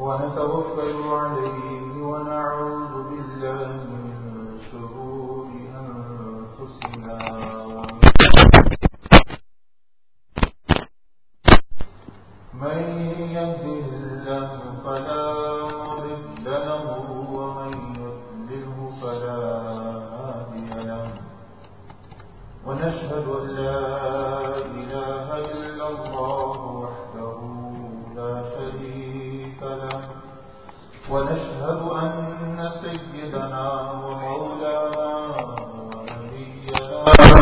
ونتوكل عليه ونعوذ بالله من شرور أنفسنا من يهده الله فلا مضل له ومن يضلله فلا هادي له ونشهد أن لا إله إلا الله وحده لا شريك له ونشهد أن سيدنا ومولانا ونبينا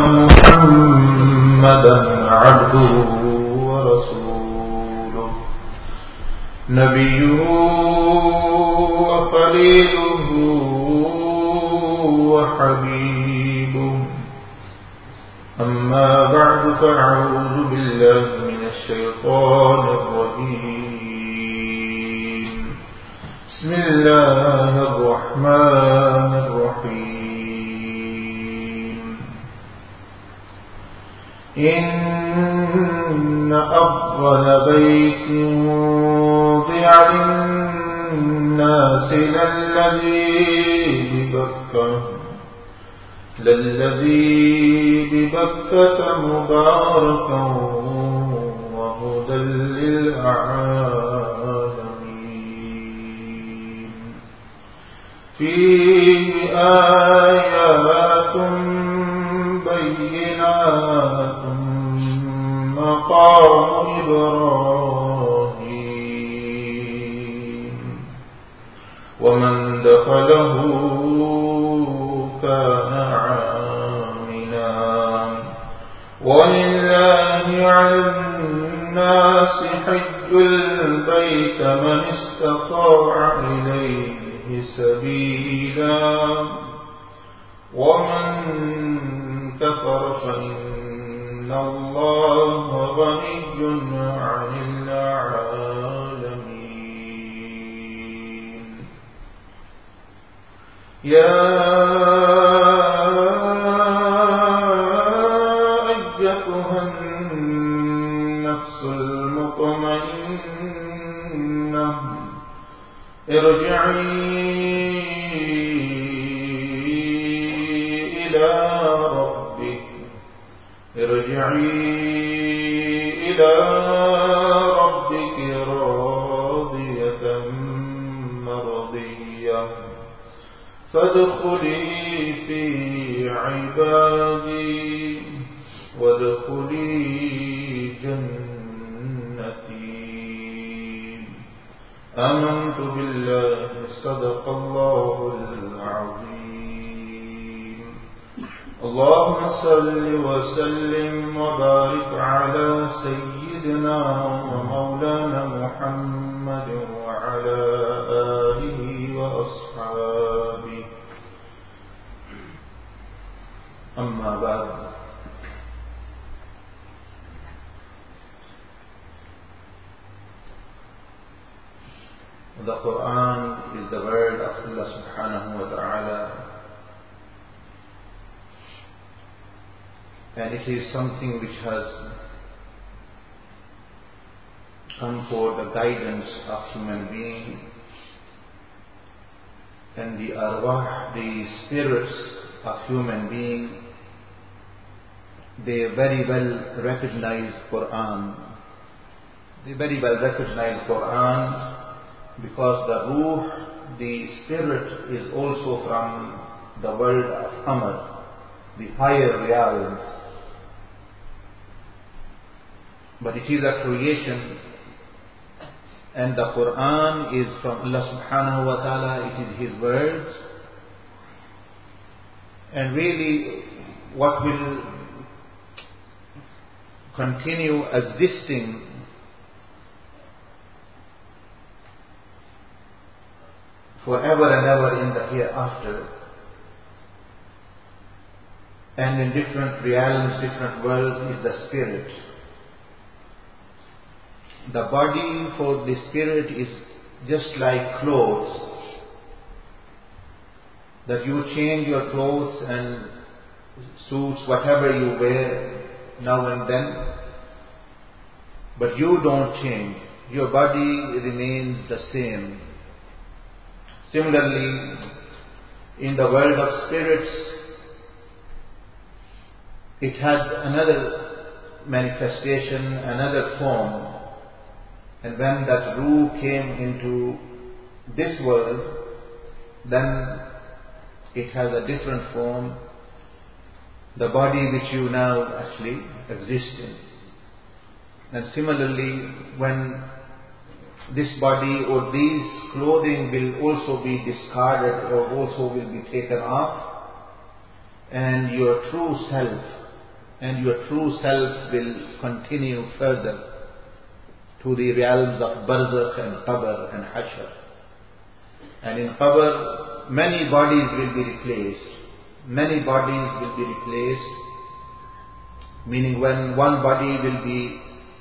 محمدا عبده ورسوله نبيه وخليله وحبيبه أما بعد فأعوذ بالله من الشيطان الرجيم بسم الله الرحمن الرحيم إن أفضل بيت وضع للناس للذي ببكة مباركا وهدى للعالمين فيه آيات بينات مقام إبراهيم ومن دخله كان آمنا ولله على الناس حج البيت من استطاع إليه سبيلا ومن كفر فإن الله غني عن العالمين يا أيتها النفس المطمئنة ارجعي إلى ربك راضية مرضية فادخلي في عبادي وادخلي جنتي آمنت بالله صدق الله العظيم اللهم صل وسلم وبارك على سيدنا ومولانا محمد وعلى آله وأصحابه أما بعد The Quran is the word of Allah subhanahu wa ta'ala, and it is something which has come for the guidance of human being, and the arwah, the spirits of human being, they very well recognize Quran. They very well recognize Quran because the ruh, the spirit, is also from the world of Amr, the higher realms. But it is a creation, and the Quran is from Allah subhanahu wa ta'ala, it is His words. And really what will continue existing forever and ever in the hereafter, and in different realms, different worlds, is the spirit. The body for the spirit is just like clothes, that you change your clothes and suits, whatever you wear now and then, but you don't change. your body remains the same. Similarly, in the world of spirits, it had another manifestation, another form. And when that ruh came into this world, then it has a different form, the body which you now actually exist in. And similarly, when this body or these clothing will also be discarded or also will be taken off, and your true self will continue further to the realms of barzakh and qabr and hashr. And in qabr, many bodies will be replaced. Many bodies will be replaced, meaning when one body will be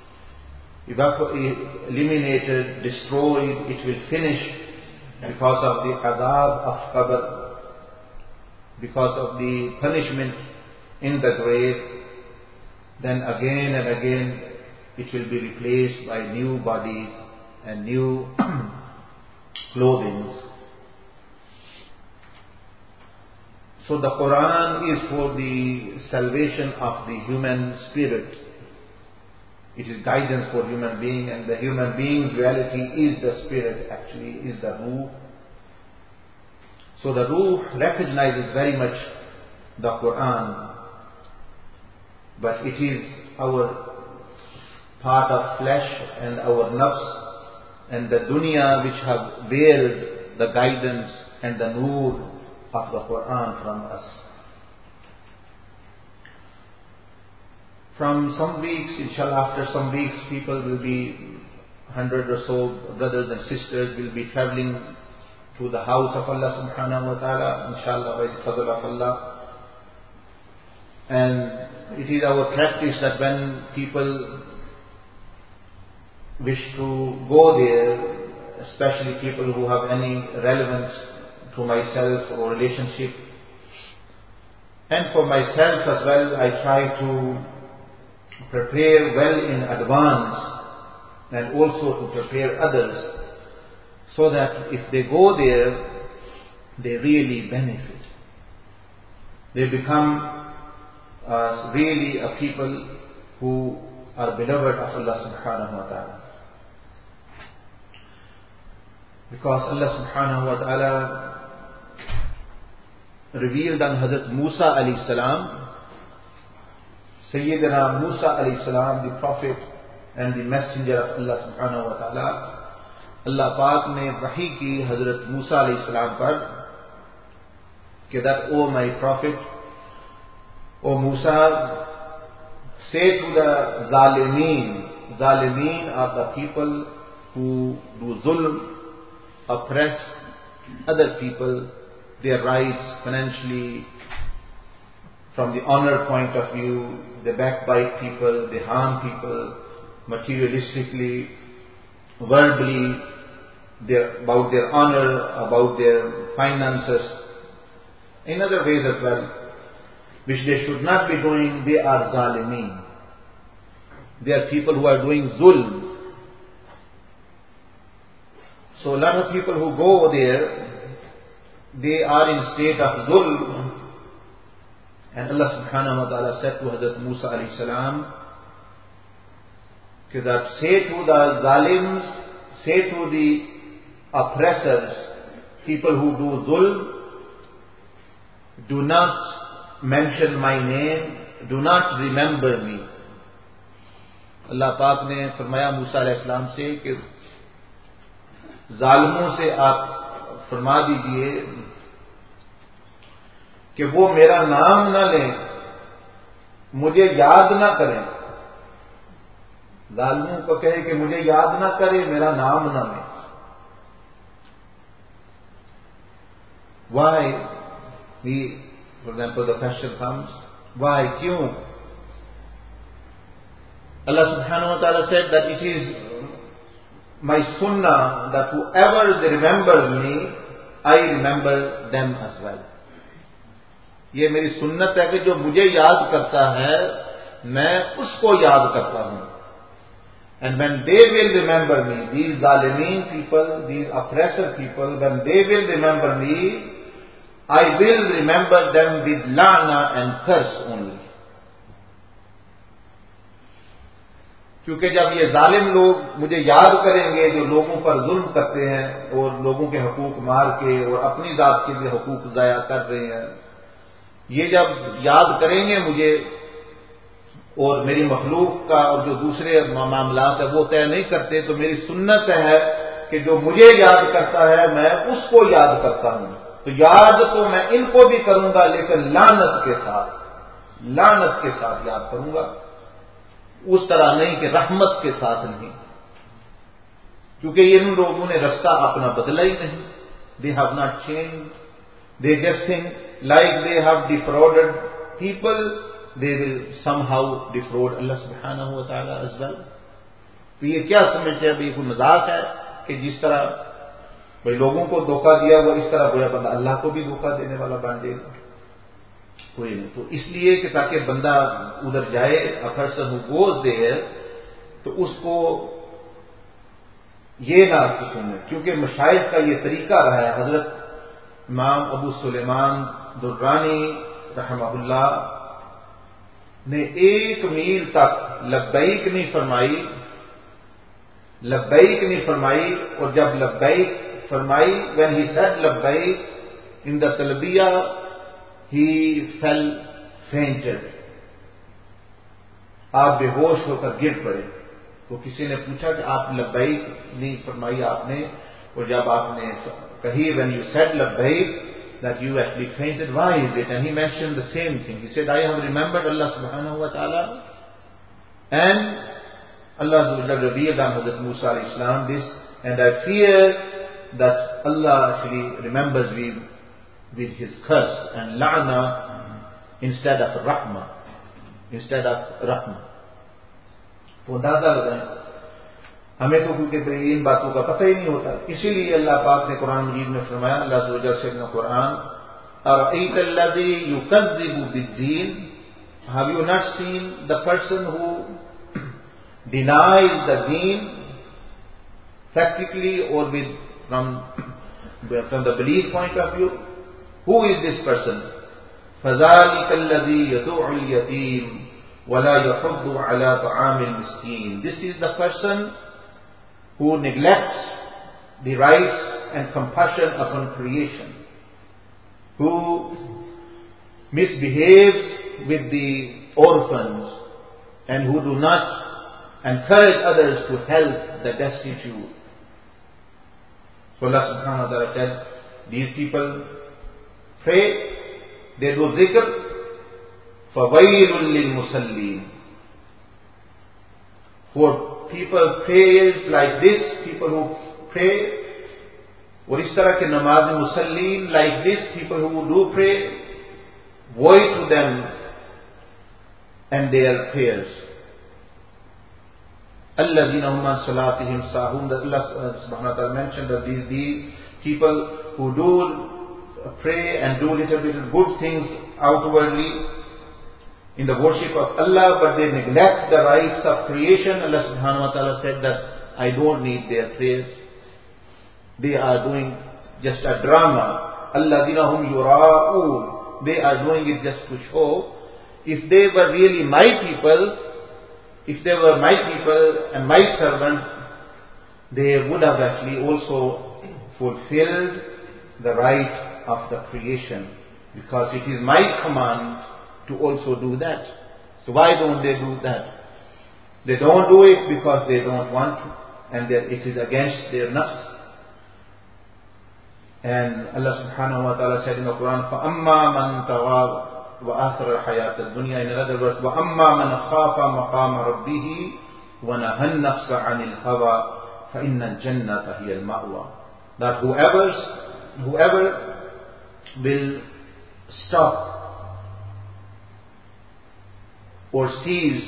eliminated, destroyed, it will finish because of the adab of qabr, because of the punishment in the grave. Then again and again it will be replaced by new bodies and new clothing. So the Quran is for the salvation of the human spirit. It is guidance for human being, and the human being's reality is the spirit, actually, is the ruh. So the ruh recognizes very much the Quran, but it is our part of flesh and our nafs and the dunya which have veiled the guidance and the nur of the Quran from us. From some weeks, inshallah, after some weeks, people will be 100 or so brothers and sisters will be traveling to the house of Allah subhanahu wa ta'ala, inshallah, by the fadl of Allah. And it is our practice that when people wish to go there, especially people who have any relevance to myself or relationship, and for myself as well, I try to prepare well in advance and also to prepare others, so that if they go there, they really benefit. They become really a people who are beloved of Allah subhanahu wa ta'ala. Because Allah subhanahu wa ta'ala revealed on Hazrat Musa alayhi salam, Sayyidina Musa alayhi salam, the prophet and the messenger of Allah subhanahu wa ta'ala, Allah Pak ne wahi ki Hazrat Musa alayhi salam par कि that, O my prophet, O Musa, say to the Zalimeen are the people who do zulm, oppress other people, their rights financially, from the honor point of view, they backbite people, they harm people materialistically, verbally, about their honor, about their finances, in other ways as well, which they should not be doing. They are zalimeen. They are people who are doing zulm. So a lot of people who go there, they are in state of zulm. And Allah subhanahu wa ta'ala said to Hazrat Musa alayhi salam, that say to the zalims, say to the oppressors, people who do zulm, do not mention my name, do not remember me. Allah Pak ने फरमाया मूसा अलैहिस्सलाम से कि जालिमों से आप फरमा दीजिए कि वो मेरा नाम न लें, मुझे याद ना करें. जालिमों को कहे कि मुझे याद ना करें, मेरा नाम ना लें. Why? For example, the question comes, why? Kyun? Allah subhanahu wa ta'ala said that it is my sunnah that whoever remembers me, I remember them as well. ये मेरी सुन्नत है कि जो मुझे याद करता है, मैं उसको याद करता हूं. And when they will remember me, these zalimeen people, these oppressor people, when they will remember me, I will remember them with la'na and curse only. क्योंकि जब ये जालिम लोग मुझे याद करेंगे, जो लोगों पर जुल्म करते हैं और लोगों के हकूक मार के और अपनी जात के भी हकूक ज़ाया कर रहे हैं, ये जब याद करेंगे मुझे और मेरी मखलूक का और जो दूसरे मामलात है वो तय नहीं करते, तो मेरी सुन्नत है कि जो मुझे याद करता है मैं उसको याद करता हूं। तो याद तो मैं इनको भी करूंगा, लेकिन लानत के साथ याद करूंगा, उस तरह नहीं कि रहमत के साथ नहीं, क्योंकि इन लोगों ने रास्ता अपना बदला ही नहीं। They have not change, they just think like they have defrauded people, they will somehow defraud Allah सुब्हानहू व तआला एज़ वेल। तो ये क्या समझते हैं, अभी कोई मजाक है कि जिस तरह भाई लोगों को धोखा दिया हुआ, इस तरह बुरा बंदा अल्लाह को भी धोखा देने वाला बन जाएगा? कोई नहीं। तो इसलिए कि ताकि बंदा उधर जाए, a person who goes there, तो उसको ये ना सुने, क्योंकि मशाइख का ये तरीका रहा है। हजरत इमाम अबू सुलेमान दुर्रानी रहमहुल्लाह ने 1 मील तक लब्बैक नहीं फरमाई, और जब लब्बैक फरमाई, व्हेन ही सेड लब्बैक इन द तलबिया, he fell fainted, आप बेहोश होकर गिर पड़े। तो किसी ने पूछा कि आप लब्बैक नहीं फरमाई आपने, और जब आपने कही when you said labbaik that you actually fainted, why is it? And he mentioned the same thing. He said, I have remembered Allah subhanahu wa ta'ala, and Allah revealed on Hazrat Musa alayhi salam this, and I fear that Allah actually remembers me with his curse and la'na instead of rahmah. तो अंदाजा लगाएं, हमें तो क्योंकि इन बातों का पता ही नहीं होता। इसीलिए अल्लाह पाक ने कुरान मजीद में फरमाया, अल्लाह ज़ुल से अपना Quran, अरअयत अल्लज़ी युकज़्ज़िबु बिद्दीन, have you not seen the person who denies the deen practically or from the belief point of view? Who is this person? فَذَلِكَ الَّذِي يَدُعُ الْيَتِيمَ وَلَا يَحُضُّ عَلَى طَعَامِ الْمِسْكِينِ. This is the person who neglects the rights and compassion upon creation, who misbehaves with the orphans, and who do not encourage others to help the destitute. So Allah subhanahu wa ta'ala said, these people pray, they do zikr, فَوَيْلٌ لِلْمُسَلِّينَ. For people prayers like this, people who pray, और इस तरह के नमाज मुसल्लीन like this, people who do pray, woe to them and their prayers. الَّذِينَ هُمْ عَنْ صَلَاتِهِمْ سَاهُونَ. That Allah subhanahu wa ta'ala mentioned that these people who do pray and do little bit of good things outwardly in the worship of Allah, but they neglect the rights of creation. Allah subhanahu wa ta'ala said that I don't need their prayers. They are doing just a drama. Alladhina hum yura'un. They are doing it just to show. If they were really my people, and my servant, they would have actually also fulfilled the right of the creation, because it is my command to also do that. So why don't they do that? They don't do it because they don't want to, and that it is against their nafs. And Allah subhanahu wa ta'ala said in the Quran, فَأَمَّا مَنْ تَغَى وَآثَرَ الْحَيَاةَ الدُّنْيَا. In another verse, وَأَمَّا مَنْ خَافَ مَقَامَ رَبِّهِ وَنَهَى النَّفْسَ عَنِ الْهَوَى فَإِنَّ الْجَنَّةَ هِيَ الْمَأْوَى. That whoever will stop or seize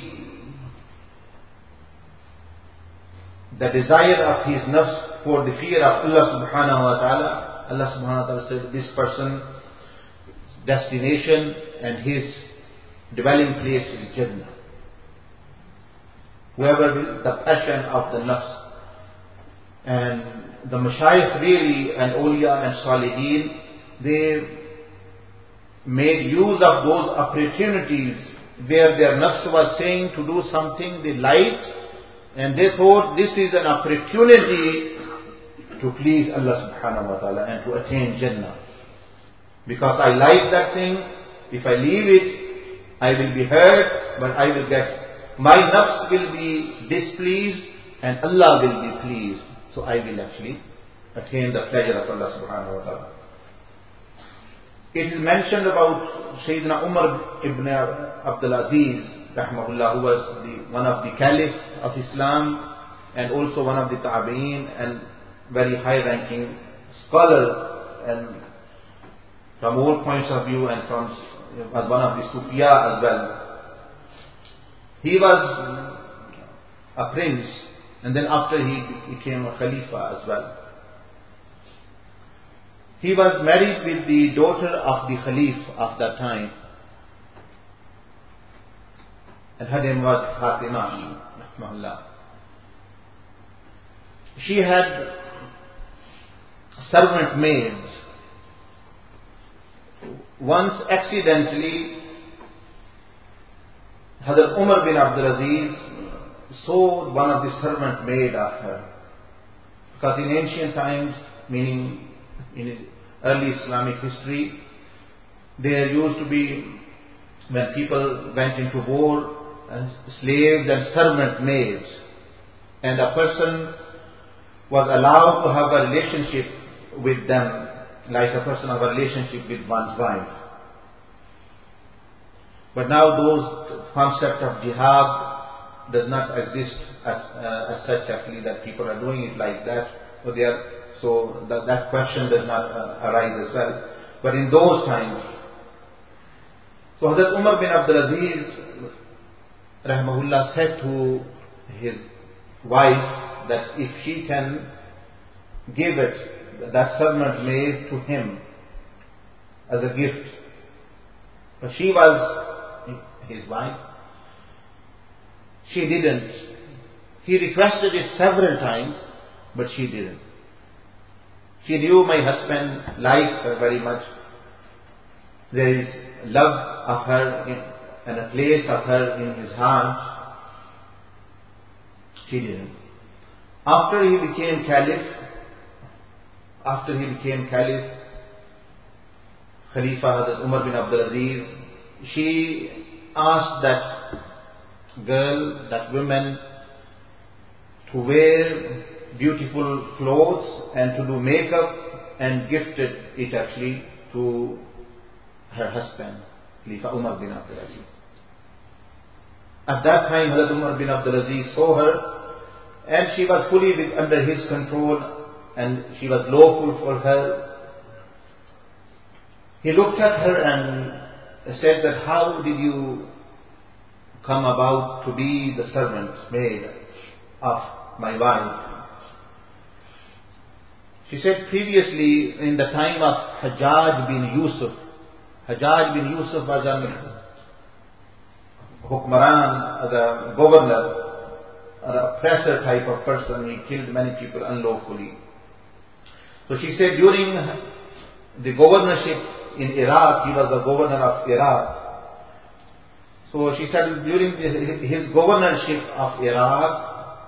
the desire of his nafs for the fear of Allah subhanahu wa ta'ala, Allah subhanahu wa ta'ala said this person's destination and his dwelling place is Jannah. whoever will, the passion of the nafs. And the mashayikh really, and awliya and salihin, they made use of those opportunities where their nafs was saying to do something they liked, and they thought this is an opportunity to please Allah subhanahu wa ta'ala and to attain Jannah. Because I like that thing, if I leave it, I will be hurt, but I will get, my nafs will be displeased and Allah will be pleased. So I will actually attain the pleasure of Allah subhanahu wa ta'ala. It is mentioned about Sayyidina Umar ibn Abdul Aziz, rahmahullah, who was one of the caliphs of Islam and also one of the tabi'een and very high-ranking scholar, and from all points of view, and from as one of the Sufiya as well. He was a prince, and then after he became a Khalifa as well. He was married with the daughter of the Khalif of that time, and her name was Fatima, rahmahullah. She had servant maids. Once accidentally, Hazrat Umar bin Abdul Aziz saw one of the servant maid of her. Because in ancient times, meaning in early Islamic history, there used to be, when people went into war, slaves and servant maids, and a person was allowed to have a relationship with them like a person have a relationship with one's wife. But now those concept of jihad does not exist as such, actually, that people are doing it like that. So that question does not arise as well. But in those times, so Hazrat Umar bin Abdul Aziz rahmahullah said to his wife that if she can give it, that servant maid, to him as a gift. But she was his wife. She didn't. He requested it several times, but she didn't. She knew my husband likes her very much. There is love of her and a place of her in his heart. She didn't. After he became Caliph, Khalifa Hazrat Umar bin Abdul Aziz, she asked that girl, that woman, to wear beautiful clothes and to do makeup, and gifted it actually to her husband, Khalifa Umar bin Abdul Aziz. At that time, Hazrat Umar bin Abdul Aziz saw her, and she was fully under his control, and she was lawful for her. He looked at her and said that, how did you come about to be the servant maid of my wife? She said, previously, in the time of Hajjaj bin Yusuf was an Hukmaran, as a governor, an oppressor type of person. He killed many people unlawfully. So she said, during the governorship in Iraq, he was the governor of Iraq. So she said, during his governorship of Iraq,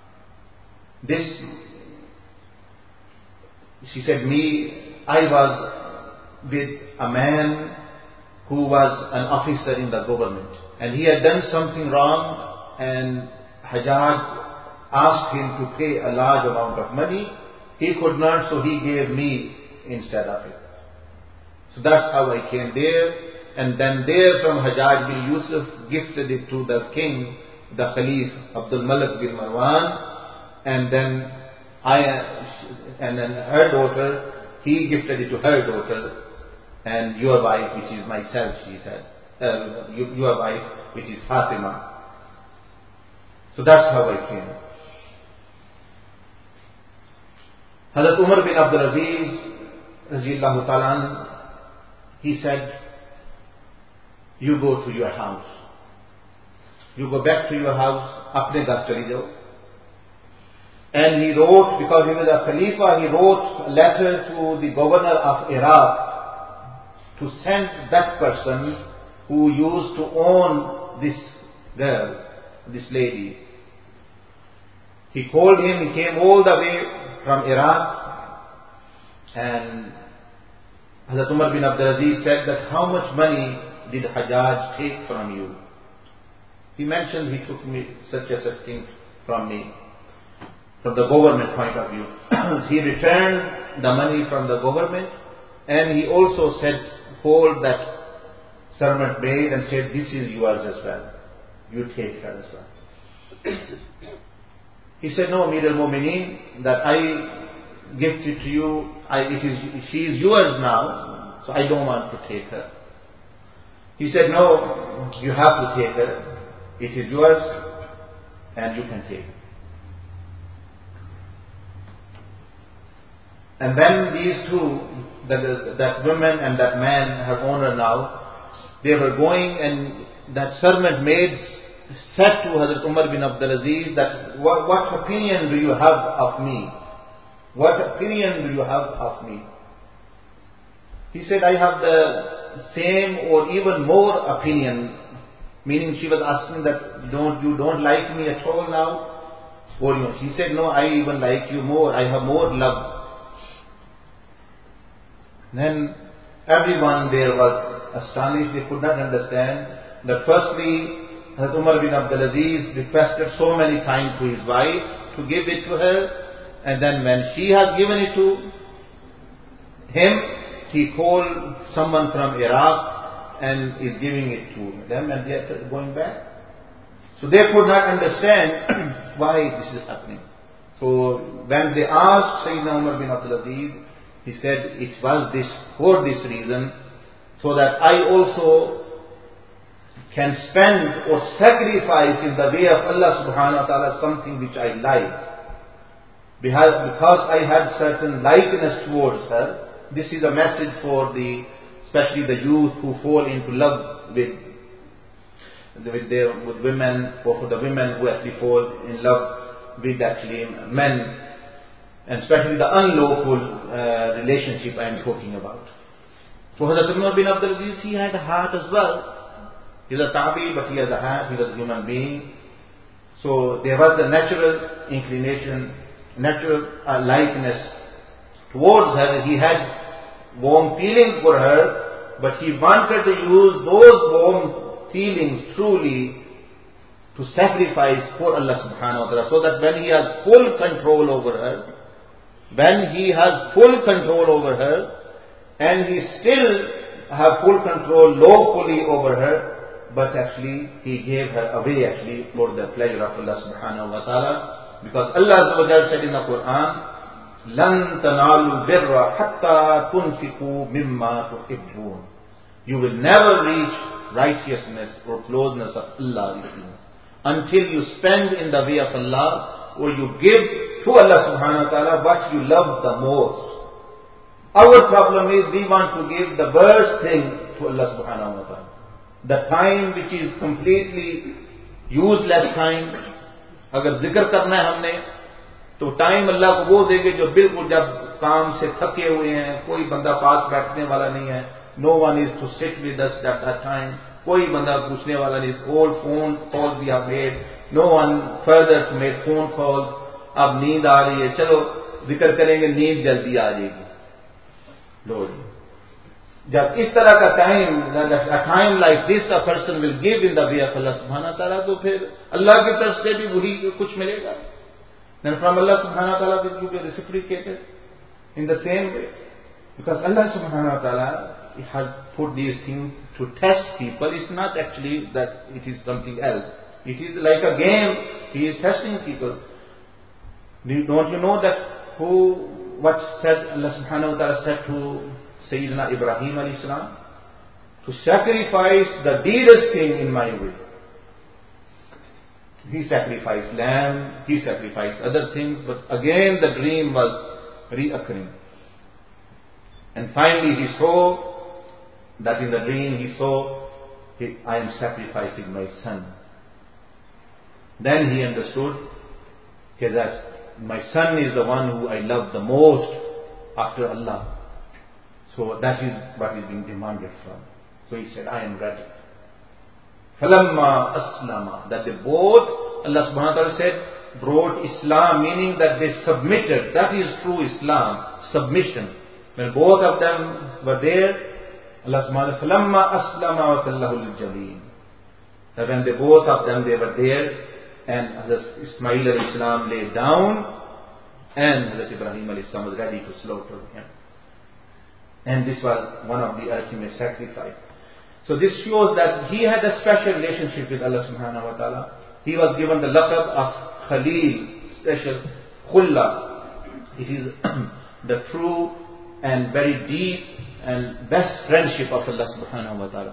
she said, I was with a man who was an officer in the government, and he had done something wrong, and Hajjaj asked him to pay a large amount of money. He could not, so he gave me instead of it. So that's how I came there. And then there from Hajjaj bin Yusuf gifted it to the king, the Khalif Abdul Malik bin Marwan, and then her daughter, he gifted it to her daughter, and your wife, which is myself, she said, your wife, which is Fatima. So that's how I came. Hazrat Umar bin Abdul Aziz, Raziyallahu Ta'ala, he said, you go to your house. you go back to your house, apne ghar chali jao. And he wrote, because he was a Khalifa, he wrote a letter to the governor of Iraq to send that person who used to own this girl, this lady. He called him, he came all the way from Iraq, and Hazrat Umar bin Abdul Aziz said that how much money did Hajjaj take from you? He mentioned he took me such thing from me, from the government point of view. He returned the money from the government, and he also said, called that servant maid and said, this is yours as well. You take her as well. He said, no, Amir al-Mu'mineen, that I gift it to you. She is yours now, so I don't want to take her. He said, no, you have to take her. It is yours, and you can take it. And then these two, that woman and that man, her owner now, they were going, and that servant maid said to Hazrat Umar bin Abdul Aziz that, what opinion do you have of me? What opinion do you have of me? He said, I have the same or even more opinion. Meaning she was asking that, you don't like me at all now? Or he said, no, I even like you more. I have more love. Then everyone there was astonished. They could not understand that firstly, Hazrat Umar bin Abdul Aziz requested so many times to his wife to give it to her, and then when she has given it to him, he called someone from Iraq and is giving it to them, and they are going back. So they could not understand why this is happening. So when they asked Sayyidina Umar bin Abdul Aziz, he said, it was this, for this reason, so that I also can spend or sacrifice in the way of Allah subhanahu wa ta'ala something which I like. Because I had certain likeness towards her. This is a message for especially the youth who fall into love with women, or for the women who actually fall in love with actually men, and especially the unlawful relationship I am talking about. So Hazrat Umar bin Abdul Aziz, he had a heart as well. He was a tabi, but he has a heart, he was a human being. So there was the natural inclination, natural likeness towards her. He had warm feelings for her, but he wanted to use those warm feelings truly to sacrifice for Allah subhanahu wa ta'ala, so that when he has full control over her, and he still have full control lawfully over her, but actually he gave her away actually for the pleasure of Allah subhanahu wa ta'ala, because Allah azza wa jalla said in the Quran, لَن تَنَالُوا الْبِرَّ حَتَّى تُنْفِقُوا مِمَّا تُحِبُّونَ. You will never reach righteousness or closeness of Allah until you spend in the way of Allah, or you give to Allah subhanahu wa ta'ala what you love the most. Our problem is we want to give the worst thing to Allah subhanahu wa ta'ala. The time which is completely useless time. अगर जिक्र करना है हमने, तो time अल्लाह को वो देंगे जो बिल्कुल जब काम से थके हुए हैं, कोई बंदा पास बैठने वाला नहीं है. No one is to sit with us at that time. कोई बंदा पूछने वाला नहीं. All phone calls we have made. No one further to make phone calls. अब नींद आ रही है, चलो जिक्र करेंगे, नींद जल्दी आ जाएगी. लो जी, जब इस तरह का time like this a person will give in the way of Allah सुब्हानहू व तआला, तो फिर अल्लाह की तरफ से भी वही कुछ मिलेगा. Then from Allah subhanahu wa ta'ala will be reciprocated in the same way, because Allah subhanahu wa ta'ala has put these things to test people. It's not actually that it is something else. It is like a game. He is testing people. Don't you know that what said Allah subhanahu wa ta'ala said to Sayyidina Ibrahim alayhi salam? To sacrifice the dearest thing in my way. He sacrificed lamb, he sacrificed other things, but again the dream was reoccurring. And finally he saw that in the dream he saw, I am sacrificing my son. Then he understood that my son is the one who I love the most after Allah. So that is what is being demanded from. So he said, I am ready. Falamma aslama, that they both, Allah subhanahu wa ta'ala said, brought Islam, meaning that they submitted. That is true Islam, submission. When both of them were there, Allah subhanahu wa ta'ala, falamma aslama wa tallahu lil-jabeen. That when they both of them, they were there, and Hazrat Ismail alayhi salam lay down, and Hazrat Ibrahim alayhi salam was ready to slaughter him. And this was one of the ultimate sacrifice. So this shows that he had a special relationship with Allah subhanahu wa ta'ala. He was given the laqab of Khalil, special Khulla. It is the true and very deep and best friendship of Allah subhanahu wa ta'ala.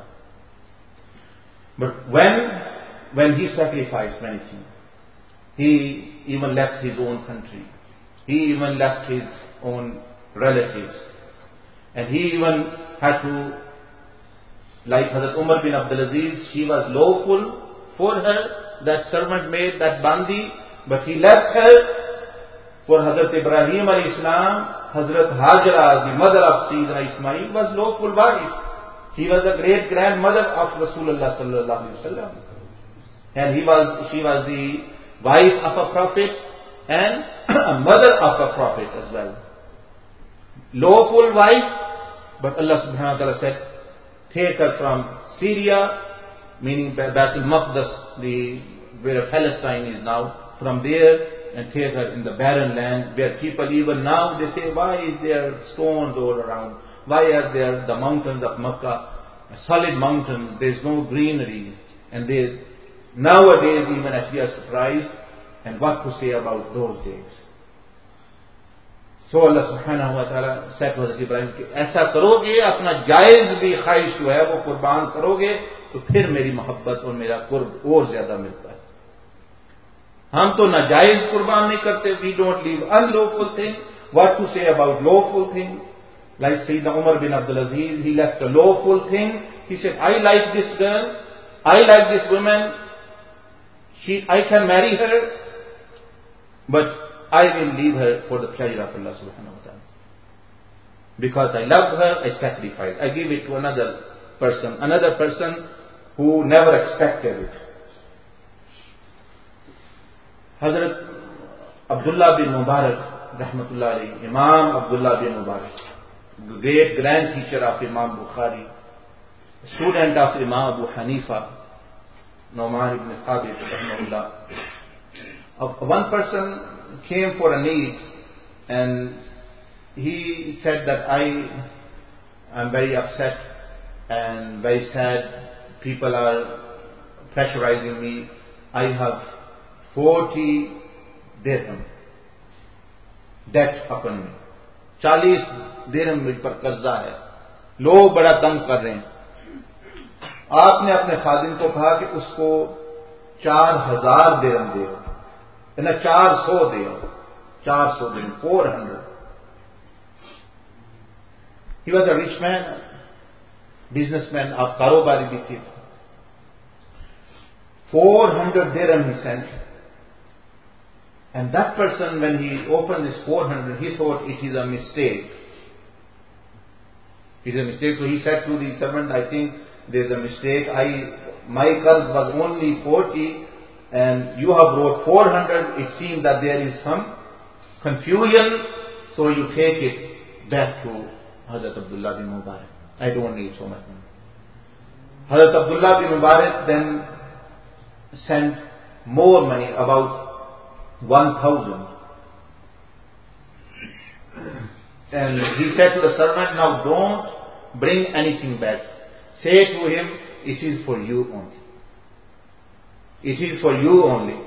But when he sacrificed many things, he even left his own country. He even left his own relatives. And he even had to, like Hazrat Umar bin Abdul Aziz, she was lawful for her, that servant maid, that bandi, but he left her for Hazrat Ibrahim alayhi salam. Hazrat Hajra, the mother of Sayyidina Ismail, was lawful wife. She was the great grandmother of Rasulullah sallallahu alaihi wasallam. And she was the wife of a prophet and a mother of a prophet as well. Lawful wife, but Allah subhanahu wa ta'ala said, take her from Syria, meaning Baitul Maqdis, where Palestine is now, from there, and take her in the barren land, where people even now, they say, why is there stones all around? Why are there the mountains of Makkah, a solid mountain, there is no greenery? And nowadays even we are surprised, and what to say about those days. So Allah subhanahu wa ta'ala said to Hazrat Ibrahim कि ऐसा करोगे, अपना जायज भी ख्वाहिश जो है वो कुर्बान करोगे, तो फिर मेरी मोहब्बत और मेरा कुर्ब और ज्यादा मिलता है. हम तो नाजायज कुर्बान नहीं करते. We don't leave unlawful thing. What to say about lawful thing? Like Sayyidina Umar bin Abdul Aziz, he left a lawful thing. He said, I like this girl, I like this woman, I can marry her, but I will leave her for the pleasure of Allah subhanahu wa ta'ala. Because I love her, I sacrifice. I give it to another person who never expected it. Hazrat Abdullah bin Mubarak, rahmatullah alayhi, Imam Abdullah bin Mubarak, great grand teacher of Imam Bukhari, student of Imam Abu Hanifa, Nu'man ibn Thabit, rahmatullah. One person came for a need, and he said that I am very upset and very sad. People are pressurizing me. I have 40 dirham debt upon me. 40 dirham मुझ पर कर्जा है. लोग बड़ा तंग कर रहे हैं. आपने अपने खादिम को कहा कि उसको 4000 dirham दे. ना 400 दे. 400 dirham, 400. He was a rich man, businessman, आप कारोबारी भी थे. 400 dirham he sent. And that person, when he opened this 400, he thought it is a mistake. It is a mistake. So he said to the servant, I think there is a mistake. My qard was only 40 and you have brought 400. It seems that there is some confusion. So you take it back to Hazrat Abdullah bin Mubarak. I don't need so much money. Hazrat Abdullah bin Mubarak then sent more money, about 1,000. And he said to the servant, now don't bring anything back. Say to him, it is for you only. It is for you only.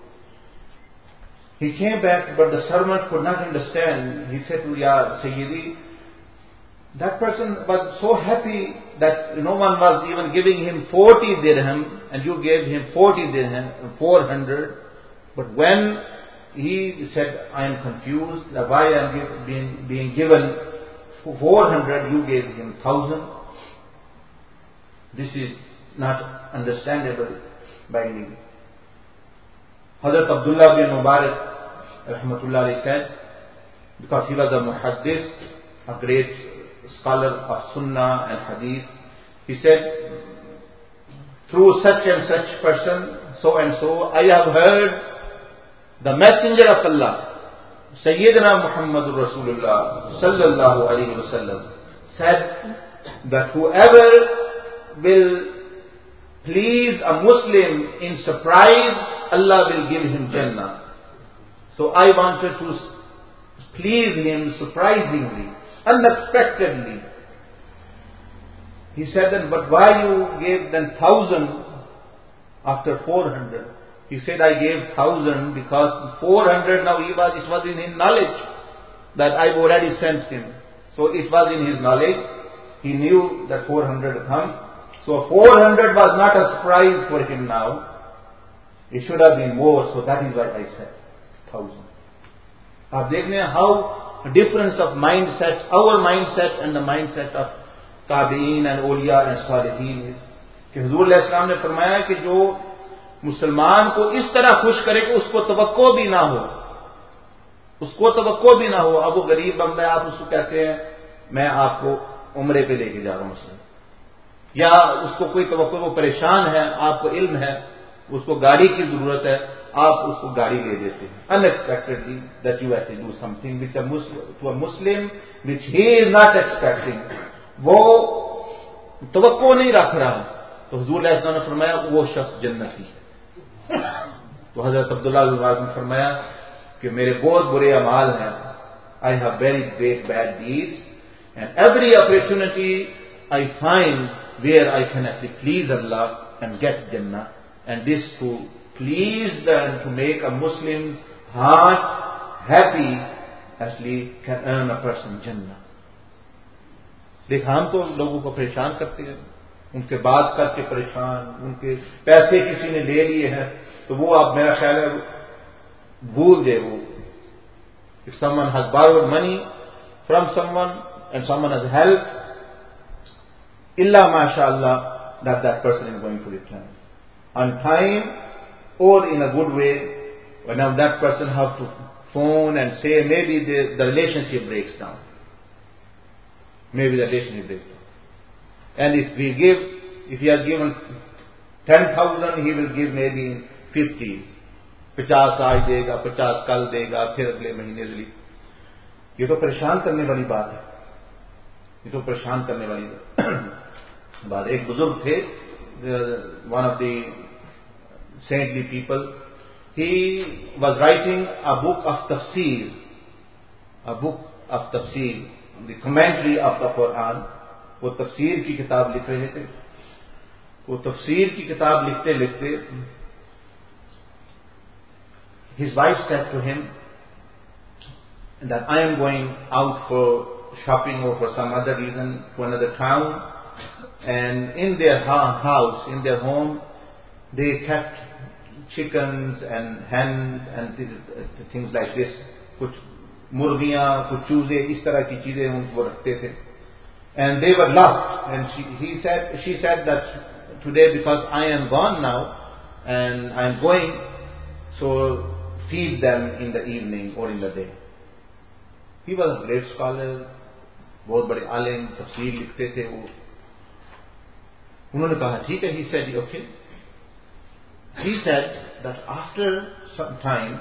He came back, but the servant could not understand. He said to Ya Sayyidi, that person was so happy that no one was even giving him 40 dirham, and you gave him 40 dirham, 400. But when he said, I am confused, why I am being given 400, you gave him 1,000. This is not understandable by me. Hazrat Abdullah bin Mubarak rahmatullah alayhi said, because he was a muhaddith, a great scholar of sunnah and hadith, he said, through such and such person, so and so, I have heard the messenger of Allah, Sayyidina Muhammadur Rasulullah sallallahu alayhi wa sallam, said that whoever will please a Muslim in surprise, Allah will give him Jannah. So I wanted to please him surprisingly, unexpectedly. He said, then, but why you gave then 1,000 after 400? He said, I gave 1,000 because 400 now it was in his knowledge that I've already sent him. So it was in his knowledge. He knew that 400 had come. So 400 was not a surprise for him now. It should have been more. So that is why I said 1,000. आप देख लें how difference of mindset, our mindset and the mindset of ताबीन and ओलिया and सालिहीन is. कि हुजूर अलैहि सलाम ने फरमाया कि जो मुसलमान को इस तरह खुश करे कि उसको तवक्को भी ना हो, उसको तवक्को भी ना हो. अब वो गरीब बंदा है, आप उसको कहते हैं मैं आपको उम्रे पे लेके जा रहा हूं सर, या उसको कोई तवक्को, वो परेशान है, आपको इल्म है, उसको गाड़ी की जरूरत है, आप उसको गाड़ी ले देते हैं. Unexpectedly that you have to do something which to a Muslim which he is not expecting, वो तवक्को नहीं रख रहा, तो हुजूर अलैहि सल्लल्लाहु अलैहि वसल्लम ने फरमाया वो शख्स जन्नती है. तो हजरत अब्दुल्लाह बिन मुबारक ने फरमाया कि मेरे बहुत बुरे अमाल हैं, I have very great bad deeds and every opportunity I find where I can actually please Allah and get जन्नह, and this to please them to make a Muslim's heart happy actually can earn a person Jannah. देख हम तो लोगों को परेशान करते हैं, उनके बात करके परेशान, उनके पैसे किसी ने ले लिए हैं तो वो आप मेरा ख्याल है भूल दे. वो if someone has borrowed money from someone and someone has helped, illa mashallah that person is going to return on time or in a good way. But now that person have to phone and say maybe the relationship breaks down. Maybe the relationship breaks down. And if he has given 10,000, he will give maybe in 50s. 50 आज देगा, 50 कल देगा, फिर अगले महीने से. ये तो परेशान करने वाली बात है, ये तो परेशान करने वाली बात. एक बुजुर्ग थे, one of the saintly people, he was writing a book of tafsir, the commentary of the Quran. वो तफसीर की किताब लिख रहे थे. वो तफसीर की किताब लिखते लिखते his wife said to him that I am going out for shopping or for some other reason to another town, and in their house, in their home, they kept chickens and hens and things like this. कुछ मुर्गियां, कुछ चूजे, इस तरह की चीजें उनको रखते थे. And they were lost. And she said that today, because I am gone now and I am going, so feed them in the evening or in the day. He was a great scholar, बहुत बड़े आलिम, तफसीर लिखते थे वो. उन्होंने कहा ठीक है. He said okay. He said that after some time,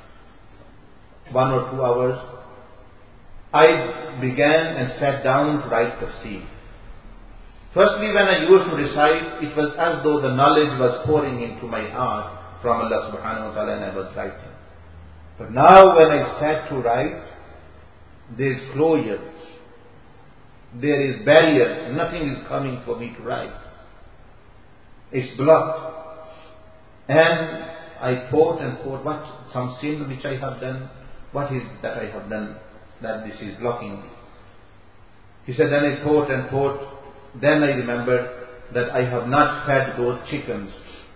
1 or 2 hours, I began and sat down to write tafsir. Firstly, when I used to recite, it was as though the knowledge was pouring into my heart from Allah subhanahu wa ta'ala and I was writing. But now when I sat to write, there is closure, there is barrier, nothing is coming for me to write. It's blocked. And I thought and thought, what, some sin which I have done, what is that I have done that this is blocking me? He said, then I thought and thought, then I remembered that I have not fed those chickens.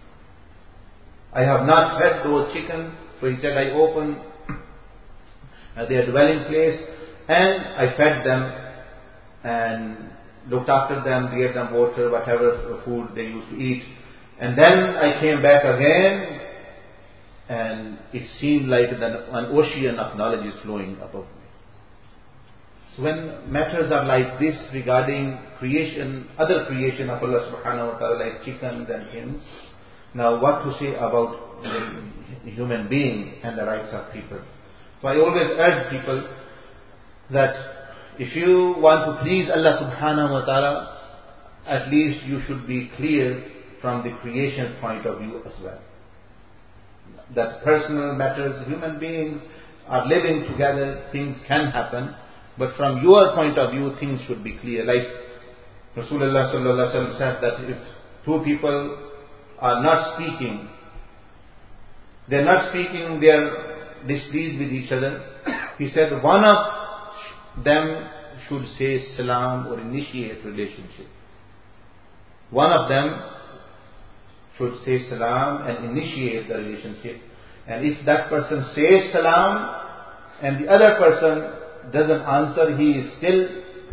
I have not fed those chickens. So he said, I opened their dwelling place and I fed them and looked after them, gave them water, whatever food they used to eat. And then I came back again and it seemed like an ocean of knowledge is flowing above me. So when matters are like this regarding creation, other creation of Allah subhanahu wa ta'ala, like chickens and hens, now what to say about the human being and the rights of people? So I always urge people that if you want to please Allah subhanahu wa ta'ala, at least you should be clear from the creation point of view as well. That personal matters, human beings are living together, things can happen, but from your point of view, things should be clear. Like Rasulullah sallallahu alaihi wasallam said that if two people are not speaking, they are displeased with each other. He said one of them should say salam or initiate relationship. One of them should say salam and initiate the relationship. And if that person says salam and the other person doesn't answer, he is still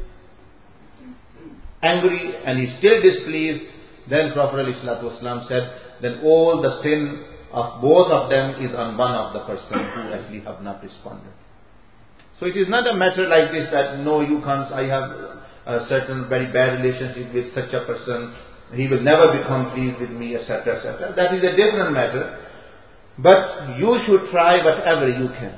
angry and he is still displeased, then Prophet ﷺ said, then all the sin of both of them is on one of the person who actually have not responded. So it is not a matter like this that no, you can't, I have a certain very bad relationship with such a person, he will never become pleased with me, etc., etc. That is a different matter. But you should try whatever you can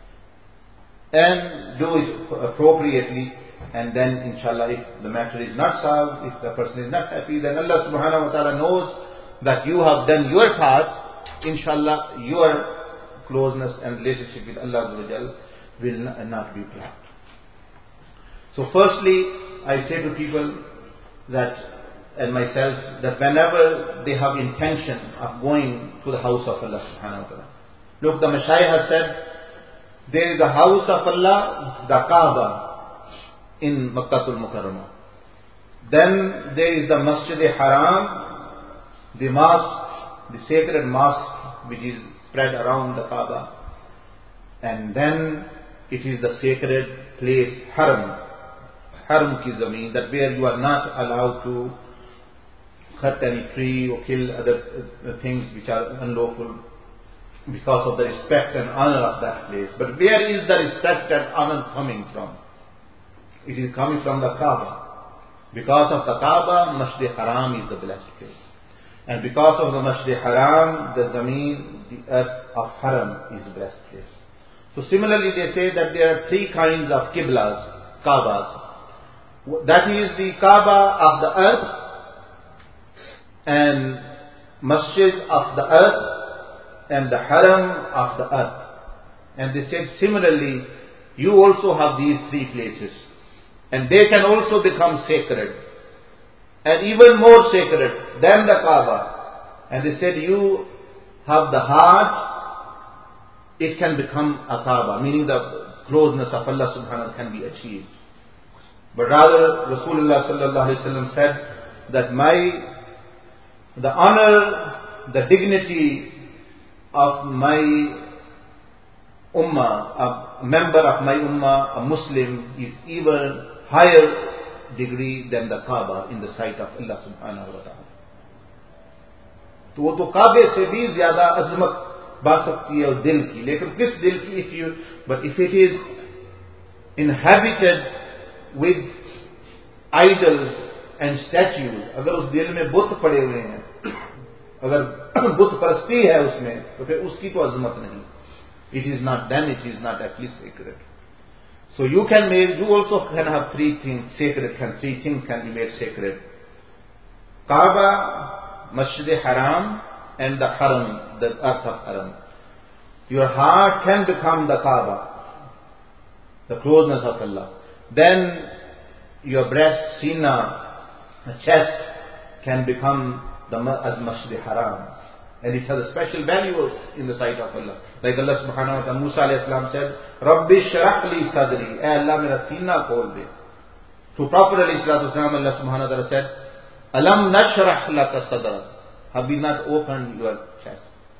and do it appropriately, and then inshallah if the matter is not solved, if the person is not happy, then Allah subhanahu wa ta'ala knows that you have done your part. Inshallah your closeness and relationship with Allah will not be blocked. So firstly, I say to people that, and myself, that whenever they have intention of going to the house of Allah subhanahu wa ta'ala. Look, the Mashayikh has said, there is a house of Allah, the Kaaba, in Makkatul Mukarramah. Then there is the Masjid Haram, the mosque, the sacred mosque which is spread around the Kaaba. And then it is the sacred place, Haram. Haram ki zameen, that where you are not allowed to cut any tree or kill other things which are unlawful because of the respect and honor of that place. But where is the respect and honor coming from? It is coming from the Kaaba. Because of the Kaaba, Masjid Haram is the blessed place. And because of the Masjid Haram, the zameen, the earth of Haram is the blessed place. So similarly they say that there are three kinds of Qiblas, Kaabas. That is the Kaaba of the earth, and Masjid of the earth, and the Haram of the earth. And they said similarly, you also have these three places. And they can also become sacred. And even more sacred than the Kaaba. And they said you have the heart, it can become a Kaaba, meaning the closeness of Allah subhanahu wa ta'ala can be achieved. But rather, Rasulullah sallallahu alaihi wasallam said that the honor, the dignity of my ummah, a member of my ummah, a Muslim, is even higher degree than the Kaaba in the sight of Allah subhanahu wa ta'ala. तो वो तो काबे से भी ज्यादा अजमत बढ़ सकती है और दिल की, लेकिन किस दिल की, but if it is inhabited with idols and statues, अगर उस दिल में बुत पड़े हुए हैं, अगर बुत परस्ती है उसमें, तो फिर उसकी तो अजमत नहीं. It is not, then it is not at least sacred. So you also can have three things sacred, three things can be made sacred. Kaaba, Masjid Haram, and the Haram, the earth of Haram. Your heart can become the Kaaba, the closeness of Allah. Then your breast, sina, chest can become as Masjid Haram. And it has a special value in the sight of Allah. Like Allah subhanahu wa ta'ala, Musa alayhi salam said, Rabbi shrah li sadri, ay Allah mera sina khol de. To Prophet alayhi salatu wasalam, Allah subhanahu wa ta'ala said, Alam nashrah laka sadra, have we not opened your chest?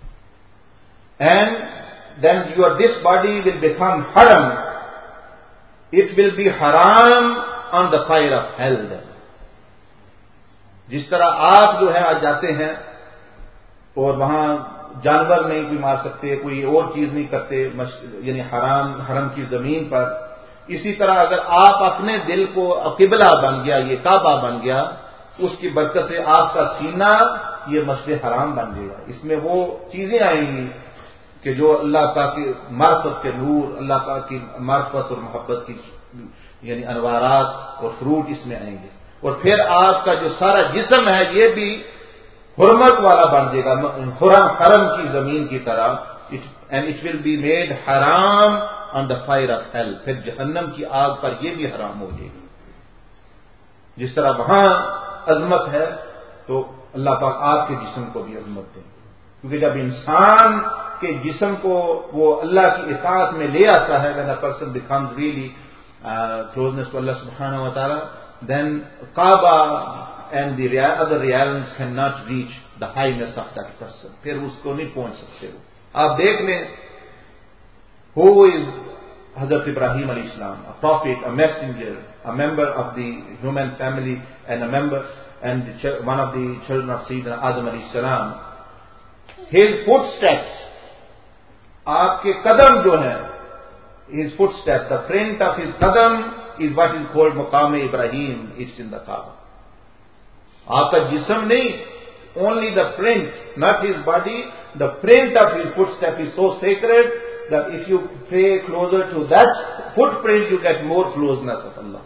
And then this body will become haram. It will be haram on the fire of hell then. जिस तरह आप जो है आज जाते हैं और वहां जानवर नहीं कोई मार सकते, कोई और चीज नहीं करते, यानी हरम की जमीन पर। इसी तरह अगर आप अपने दिल को किबला बन गया, ये काबा बन गया, उसकी बरकत से आपका सीना ये मस्जिद हराम बन जाएगा। इसमें वो चीजें आएंगी कि जो अल्लाह पाक की मार्फत के नूर, अल्लाह पाक की मार्फत और मोहब्बत की यानी अनवारात और फ्रूट इसमें आएंगे। और फिर आपका जो सारा जिस्म है ये भी हुर्मत वाला बन जाएगा, हरम की जमीन की तरह। And it will be made हराम on the fire of hell. फिर जहन्नम की आग पर यह भी हराम हो जाएगी। जिस तरह वहां अजमत है तो अल्लाह पाक आपके जिस्म को भी अजमत देंगे। क्योंकि जब इंसान के जिस्म को वो अल्लाह की इताअत में ले आता है, when a person becomes really closeness to Allah subhanahu wa ta'ala, then Kaaba and the other realms cannot reach the highness of that person. फिर उसको नहीं पहुंच सकते हो। आप देख लें, who is Hazrat Ibrahim alayhi salam, a prophet, a messenger, a member of the human family, and a member and one of the children of Sayyidina Adam alayhi salam. His footsteps, आपके कदम जो है, his footsteps, the print of his qadam is what is called Maqam Ibrahim. It's in the Kaaba. आपका जिस्म नहीं, only the print, not his body. The print of his footstep is so sacred that if you pray closer to that footprint, you get more closeness of Allah.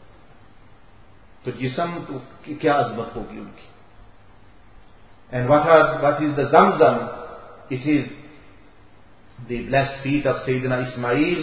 तो जिस्म की क्या अजमत होगी उनकी। And what is the Zamzam? It is the blessed feet of Sayyidina Ismail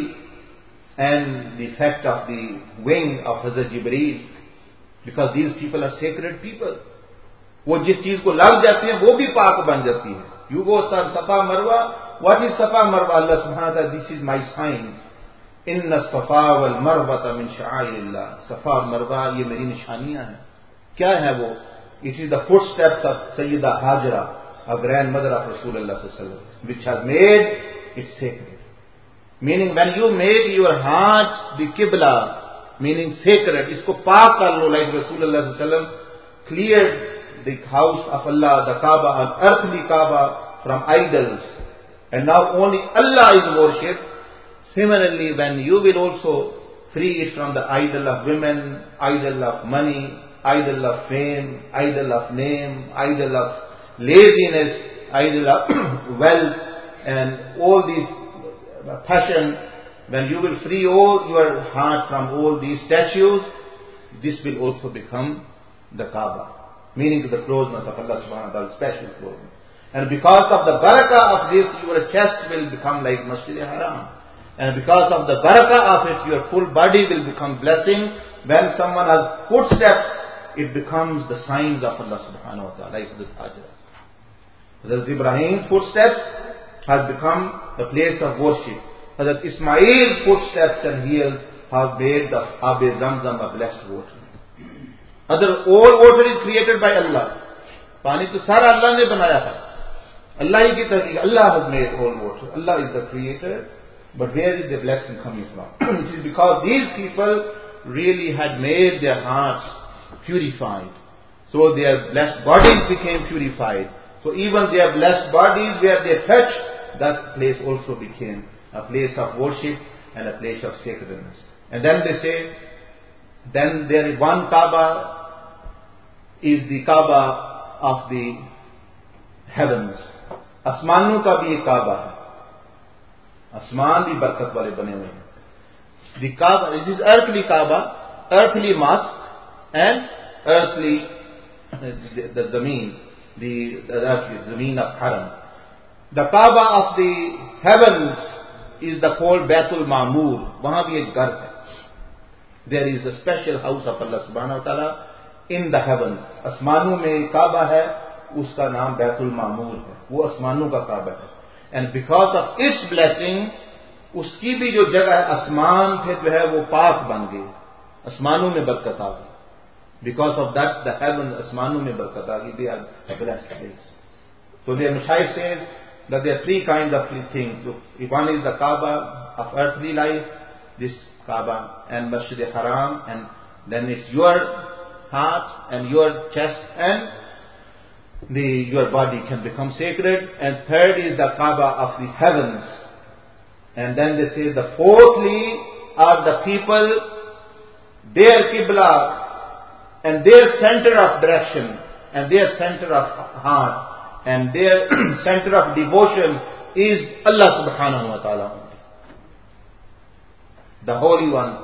and the effect of the wing of Hazrat Jibreel, because these people are sacred people. वो जिस चीज को लग जाती है वो भी पाक बन जाती है। You go Safa Marwa. What is Safa Marwa? Allah subhanahu wa ta'ala, this is my signs. Inna Safa wal Marwata min sha'airillah. Safa और Marwa ये मेरी निशानियां हैं। क्या है वो? It is the footsteps of Sayyida Hajra, a grandmother of Rasulullah sallallahu alaihi wasallam, which has made it sacred. Meaning when you make your heart the Qibla, meaning sacred, इसको पाक कर लो, like Rasulullah sallallahu alaihi wasallam cleared the house of Allah, the Kaaba, an earthly Kaaba from idols, and now only Allah is worshipped. Similarly, when you will also free it from the idol of women, idol of money, idol of fame, idol of name, idol of laziness, idol of wealth, and all these passion, when you will free all your heart from all these statues, this will also become the Kaaba, meaning to the closeness of Allah subhanahu wa ta'ala, special closeness. And because of the barakah of this, your chest will become like Masjid Haram. And because of the barakah of it, your full body will become blessing. When someone has footsteps, it becomes the signs of Allah subhanahu wa ta'ala, like this Hajra. Hazrat Ibrahim's footsteps has become the place of worship. Hazrat Ismail's footsteps and heels have made the Ab-e Zamzam a blessed water. All water is created by Allah. पानी तो सारा अल्लाह ने बनाया था, अल्लाह ही की तहकीक, Allah has made all water. Allah is the creator. But where is the blessing coming from? It is because these people really had made their hearts purified. So their blessed bodies became purified. So even their blessed bodies where they touched, that place also became a place of worship and a place of sacredness. And then they say, then there is one Kaaba is the Kaaba of the heavens. आसमानों का भी एक काबा है, आसमान भी बरकत वाले बने हुए हैं। The Kaaba, this is earthly Kaaba, earthly mosque, and earthly the zameen, the earthly zameen of Haram. The Kaaba of the heavens is the called Baitul Ma'mur. वहां भी एक घर है. There is a special house of Allah subhanahu wa ta'ala in the heavens. आसमानों में एक काबा है, उसका नाम बैतुल मामूर है, वो आसमानों का काबा है. And because of its blessing, उसकी भी जो जगह है आसमान फिर जो है वो पाक बन गई, आसमानों में बरकत आ गई. Because of that the heaven, आसमानों में बरकत आ गई. They are a blessed place. So there मशाइख says that there three kind of things. One is the Kaaba of earthly life, this Kaaba, and मस्जिद हराम, and then it's your heart and your chest and your body can become sacred. And third is the Kaaba of the heavens. And then they say the fourthly are the people, their Qibla and their center of direction and their center of heart and their center of devotion is Allah subhanahu wa ta'ala only. The Holy One,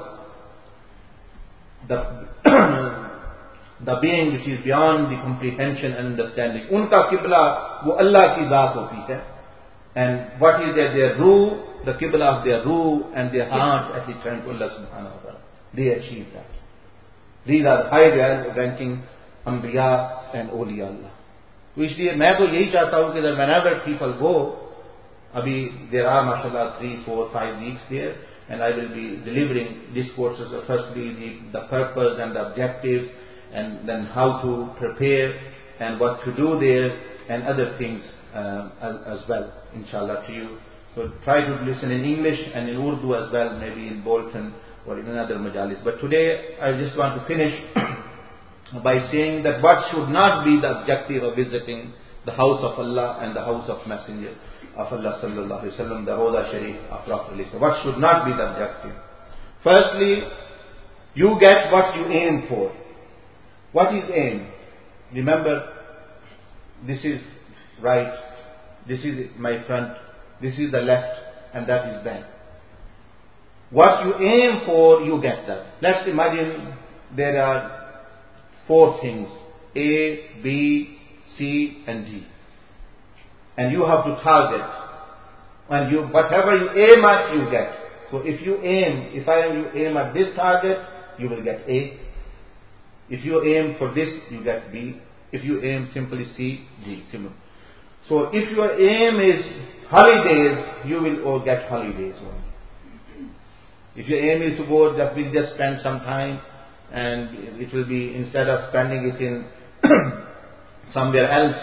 the being which is beyond the comprehension and understanding. Unka Qibla wo Allah ki zaat hoti hai. And what is their ruh? The Qibla of their ruh and their hearts actually turn to Allah subhanahu wa ta'ala. They achieve that. These are high ranking Anbiya and Awliya Allah. तो इसलिए मैं तो यही चाहता हूँ कि whenever people go, अभी there are mashallah 3, 4, 5 weeks there, and I will be delivering these courses. Firstly, the purpose and the objectives, and then how to prepare and what to do there, and other things as well, inshallah, to you. So try to listen in English and in Urdu as well, maybe in Bolton or in another majalis. But today I just want to finish by saying that what should not be the objective of visiting the house of Allah and the house of Messenger of Allah sallallahu alaihi wasallam, the Rawda Sharif of Prophet. What should not be the objective? Firstly, you get what you aim for. What is aim? Remember, this is right, this is my front, this is the left, and that is back. What you aim for, you get that. Let's imagine there are 4 things, A, B, C, and D. And you have to target. And whatever you aim at, you get. So if you aim at this target, you will get A. If you aim for this, you get B. If you aim simply C, D. Simple. So if your aim is holidays, you will all get holidays only. If your aim is to go, we'll just spend some time, and it will be, instead of spending it in somewhere else,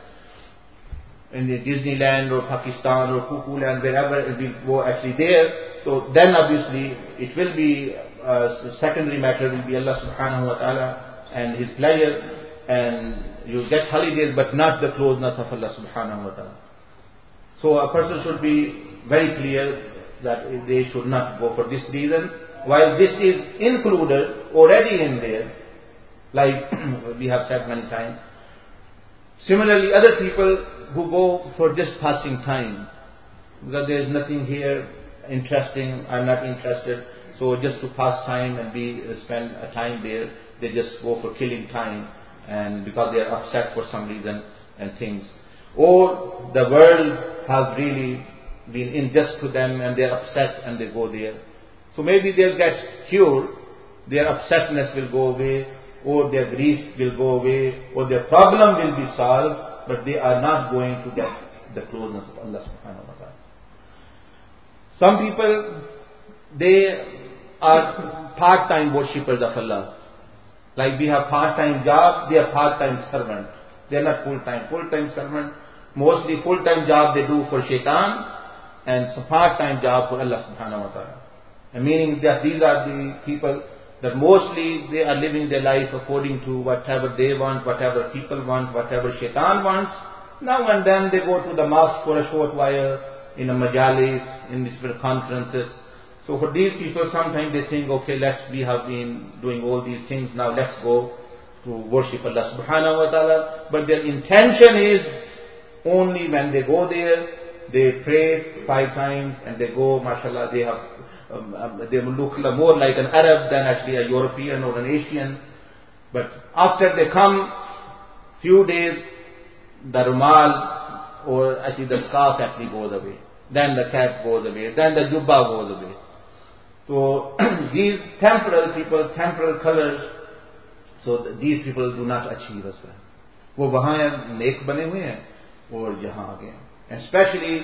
in the Disneyland or Pakistan or Kukuland, wherever it will go actually there, so then obviously it will be secondary matter will be Allah subhanahu wa ta'ala and His pleasure, and you get holidays but not the closeness of Allah subhanahu wa ta'ala. So a person should be very clear that they should not go for this reason, while this is included already in there, like we have said many times. Similarly, other people who go for just passing time, because there is nothing here interesting, I'm not interested, so just to pass time and spend a time there, they just go for killing time, and because they are upset for some reason and things. Or the world has really been unjust to them and they are upset and they go there. So maybe they'll get cured, their upsetness will go away, or their grief will go away, or their problem will be solved, but they are not going to get the closeness of Allah subhanahu wa ta'ala. Some people, they are part-time worshippers of Allah. Like we have part-time job, they are part-time servant. They are not full-time. Full-time servant, mostly full-time job they do for shaitan, and some part-time job for Allah subhanahu wa ta'ala. And meaning that these are the people that mostly they are living their life according to whatever they want, whatever people want, whatever shaitan wants. Now and then they go to the mosque for a short while, in a majalis, in different conferences. So for these people, sometimes they think, okay, we have been doing all these things, now let's go to worship Allah subhanahu wa ta'ala. But their intention is only when they go there, they pray 5 times and they go, mashallah, they will look more like an Arab than actually a European or an Asian. But after they come, few days, the rumal or actually the scarf actually goes away. Then the cap goes away. Then the jubba goes away. So these temporal people, temporal colors, so these people do not achieve as well. वो वहाँ नेक बने हुए हैं और यहाँ आ गए. And especially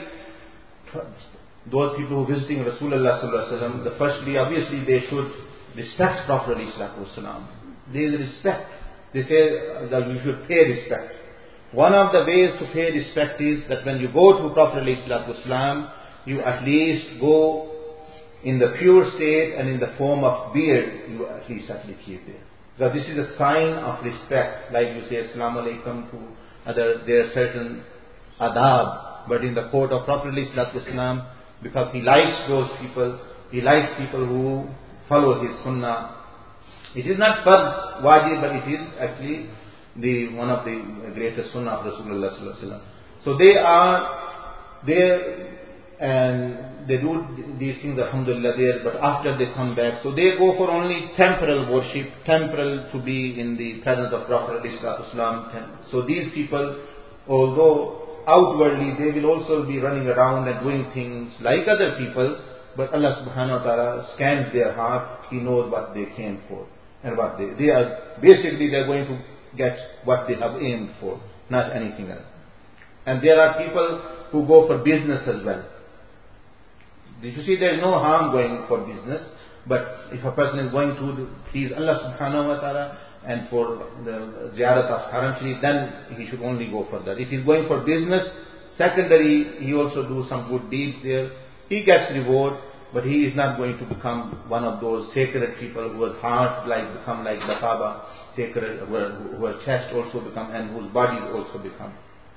those people who are visiting Rasulullah sallallahu alaihi wasallam, the firstly, obviously they should respect Prophet alayhi salatu wasalam. There is respect. They say that you should pay respect. One of the ways to pay respect is that when you go to Prophet alayhi salatu wasalam, you at least go in the pure state and in the form of beard, you at least actually keep there. So this is a sign of respect, like you say Assalamu alaikum to there are certain adab, but in the court of Prophet Islam, because he likes those people, he likes people who follow his sunnah. It is not farz, wajib, but it is actually one of the greatest sunnah of Rasulullah sallallahu alaihi wasallam. So they are there and they do these things, alhamdulillah, there, but after they come back, so they go for only temporal worship, temporal to be in the presence of Prophet ﷺ. So these people, although outwardly they will also be running around and doing things like other people, but Allah subhanahu wa ta'ala scans their heart. He knows what they came for and what they are basically they are going to get what they have aimed for, not anything else. And there are people who go for business as well. You see, there is no harm going for business, but if a person is going to please Allah subhanahu wa ta'ala and for the ziyarat of Haram Sharif, then he should only go for that. If he is going for business, secondary, he also do some good deeds there. He gets reward, but he is not going to become one of those sacred people whose heart become like the Kaaba, sacred, whose chest also become and whose bodies also become.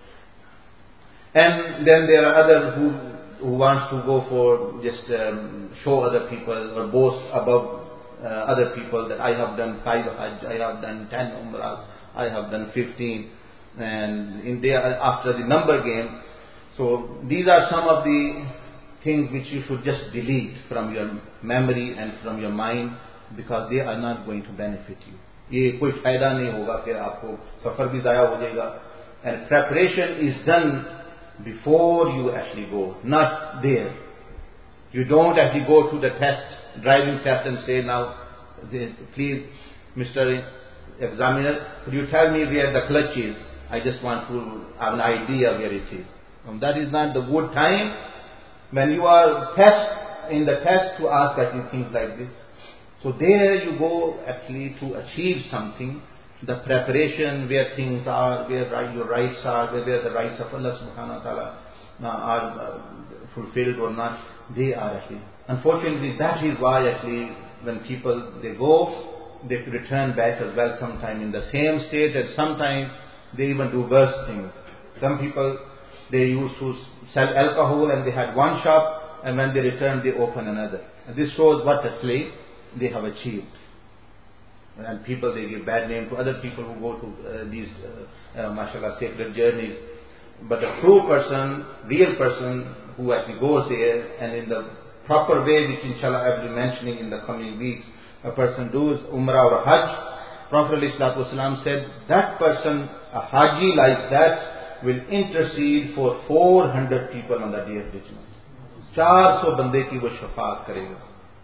And then there are others who wants to go for just show other people or boast above other people that I have done 5 Hajj, I have done 10 Umrah, I have done 15, and in there after the number game. So these are some of the things which you should just delete from your memory and from your mind, because they are not going to benefit you. ये कोई फायदा नहीं होगा, फिर आपको सफर भी जाया हो जाएगा. And preparation is done before you actually go, not there. You don't actually go to the test, driving test, and say, now, please, Mr. Examiner, could you tell me where the clutch is? I just want to have an idea where it is. And that is not the good time when you are in the test to ask actually things like this. So there you go actually to achieve something. The preparation, where things are, where your rights are, where the rights of Allah subhanahu wa ta'ala are fulfilled or not, they are actually. Unfortunately, that is why actually when people, they go, they return back as well sometime in the same state, and sometimes they even do worse things. Some people, they used to sell alcohol and they had one shop, and when they return they open another. And this shows what actually they have achieved. And people, they give bad name to other people who go to these, mashallah, sacred journeys. But a true person, real person, who actually goes there and in the proper way, which inshallah I will be mentioning in the coming weeks, a person does Umrah or Hajj, Prophet ﷺ said, that person, a Haji like that, will intercede for 400 people on the day of judgment. 400 bande ki wo shafaat karega.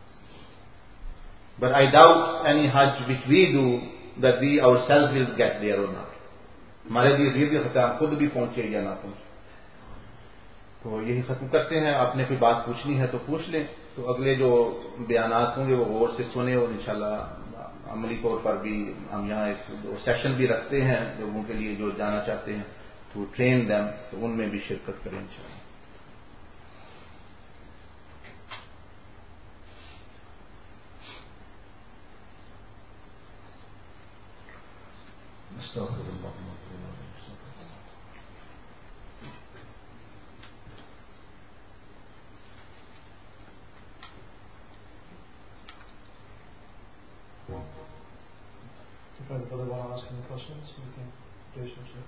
But I doubt any Hajj which we do that we ourselves will get there or not. हमारे लिए ये भी खतरा, हम खुद भी पहुंचे या ना पहुंचे. तो यही खत्म करते हैं. आपने कोई बात पूछनी है तो पूछ लें. तो अगले जो बयानात होंगे वो गौर से सुने, और इंशाल्लाह अमली तौर पर भी हम यहाँ एक सेशन भी रखते हैं लोगों के लिए जो जाना चाहते हैं, टू ट्रेन देम, तो उनमें भी शिरकत करें इंशाल्लाह. If anybody want to ask any questions, we can do some stuff.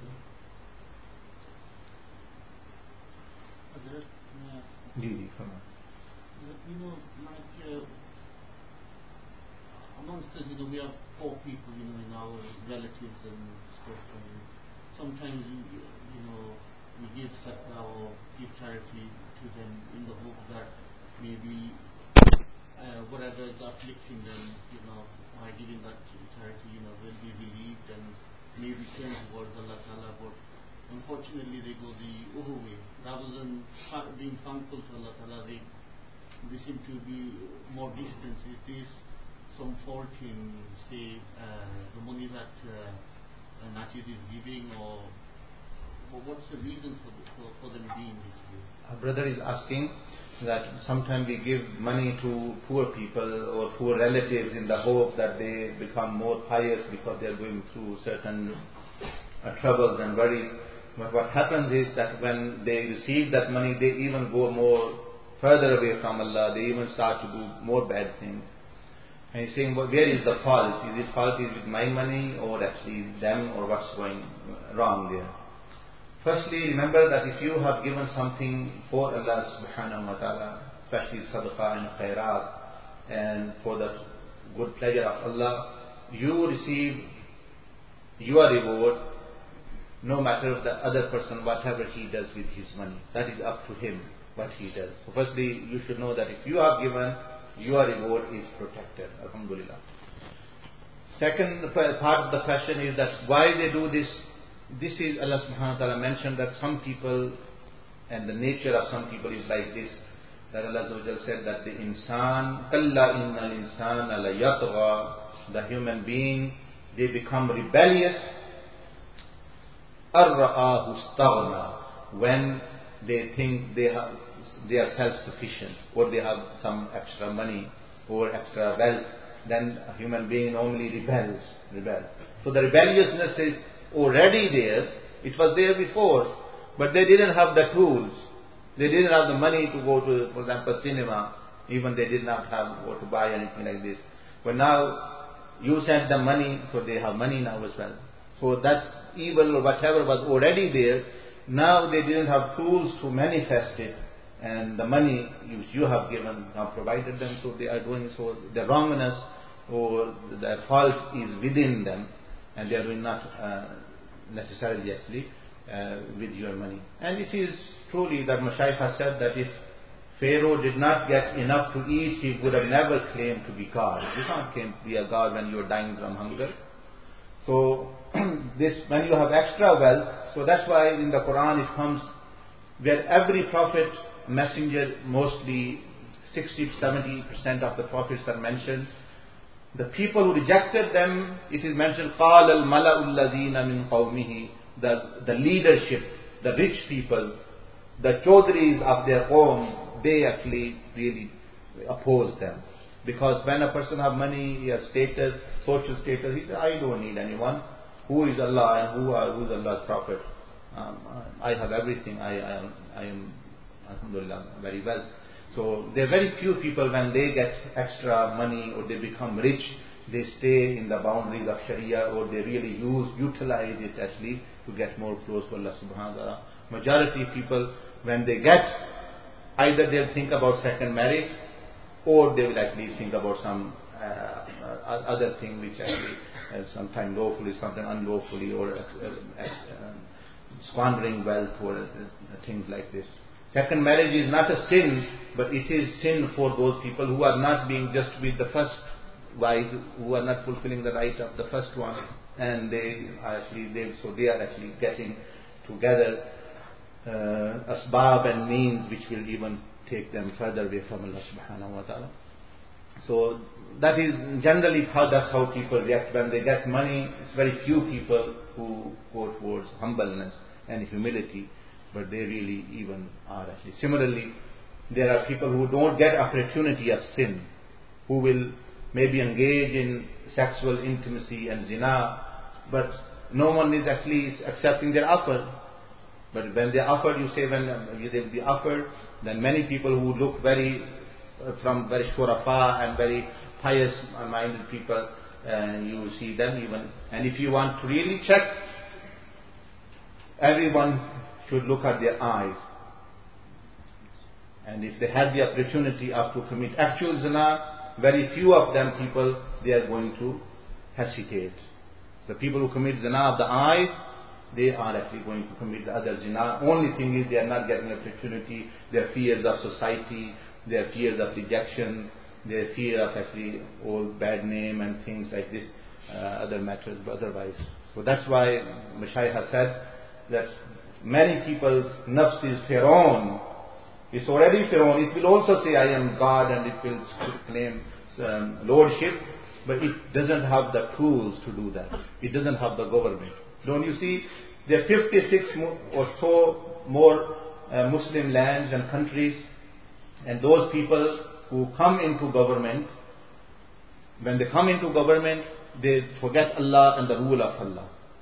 You know, like amongst us, we have poor people, in our relatives and stuff. And sometimes, we give or give charity to them in the hope that maybe whatever is afflicting them, by giving that charity, will be relieved and maybe turn towards Allah Ta'ala. But unfortunately, they go the other way. Rather than being thankful to Allah Ta'ala, they seem to be more distant. Is this some fault in, say, the money that Najib is giving, or what's the reason for them being this way? Our brother is asking that sometimes we give money to poor people or poor relatives in the hope that they become more pious because they are going through certain troubles and worries. But what happens is that when they receive that money, they even go more further away from Allah. They even start to do more bad things. And he's saying, well, where is the fault? Is it fault is with my money or actually them, or what's going wrong there? Firstly, remember that if you have given something for Allah subhanahu wa ta'ala, especially sadaqah and khairat, and for the good pleasure of Allah, you receive your reward no matter the other person, whatever he does with his money. That is up to him, what he does. So firstly, you should know that if you have given, your reward is protected. Alhamdulillah. Second part of the question is that why they do this. This is Allah subhanahu wa ta'ala mentioned that some people, and the nature of some people is like this, that Allah Azza wa Jal said that the insan, kalla innal insana la yatgha, the human being, they become rebellious, ar-ra'ahu istaghna, when they think they are self-sufficient, or they have some extra money or extra wealth, then a human being normally rebels. So the rebelliousness is already there. It was there before, but they didn't have the tools. They didn't have the money to go to, for example, cinema. Even they did not have or to buy anything like this. But now you send them money, so they have money now as well. So that's evil or whatever was already there. Now they didn't have tools to manifest it, and the money you have given now provided them, so they are doing so. The wrongness or the fault is within them, and they are doing not necessarily actually with your money. And it is truly that Mashaykh has said that if Pharaoh did not get enough to eat, he would have never claimed to be God. You can't claim to be a God when you are dying from hunger. So this, when you have extra wealth, so that's why in the Quran it comes where every prophet, messenger, mostly 60-70% of the prophets are mentioned. The people who rejected them, it is mentioned, قَالَ الْمَلَأُ الَّذِينَ مِنْ قَوْمِهِ, the leadership, the rich people, the chaudhris of their qawm, they actually really oppose them. Because when a person has money, he has status, social status, he says, I don't need anyone. Who is Allah and who is Allah's prophet? I have everything. I am, alhamdulillah, very well. So there are very few people when they get extra money or they become rich, they stay in the boundaries of Sharia, or they really utilize it actually to get more close to Allah subhanahu wa ta'ala. Majority people, when they get, either they'll think about second marriage, or they will actually think about some other thing which actually sometimes lawfully, sometimes unlawfully, or squandering wealth or things like this. Second marriage is not a sin, but it is sin for those people who are not being just with the first wife, who are not fulfilling the right of the first one, and they are actually getting together asbab and means which will even take them further away from Allah subhanahu wa ta'ala. So that is generally that's how people react when they get money. It's very few people who go towards humbleness and humility, but they really even are actually. Similarly, there are people who don't get opportunity of sin, who will maybe engage in sexual intimacy and zina, but no one is actually accepting their offer. But when they offer, you say when they will be offered, then many people who look very shurafa and very pious-minded people, you see them even. And if you want to really check, everyone should look at their eyes. And if they had the opportunity to commit actual zina, very few of them people, they are going to hesitate. The people who commit zina of the eyes, they are actually going to commit the other zina. Only thing is they are not getting opportunity. Their fears of society, their fears of rejection, their fear of actually old bad name and things like this, other matters, but otherwise. So that's why Mashaykh has said that many people's nafs is Pharaoh. It's already Pharaoh. It will also say, I am God, and it will claim lordship, but it doesn't have the tools to do that. It doesn't have the government. Don't you see, there are 56 or so more Muslim lands and countries, and those people who come into government, when they come into government, they forget Allah and the rule of Allah.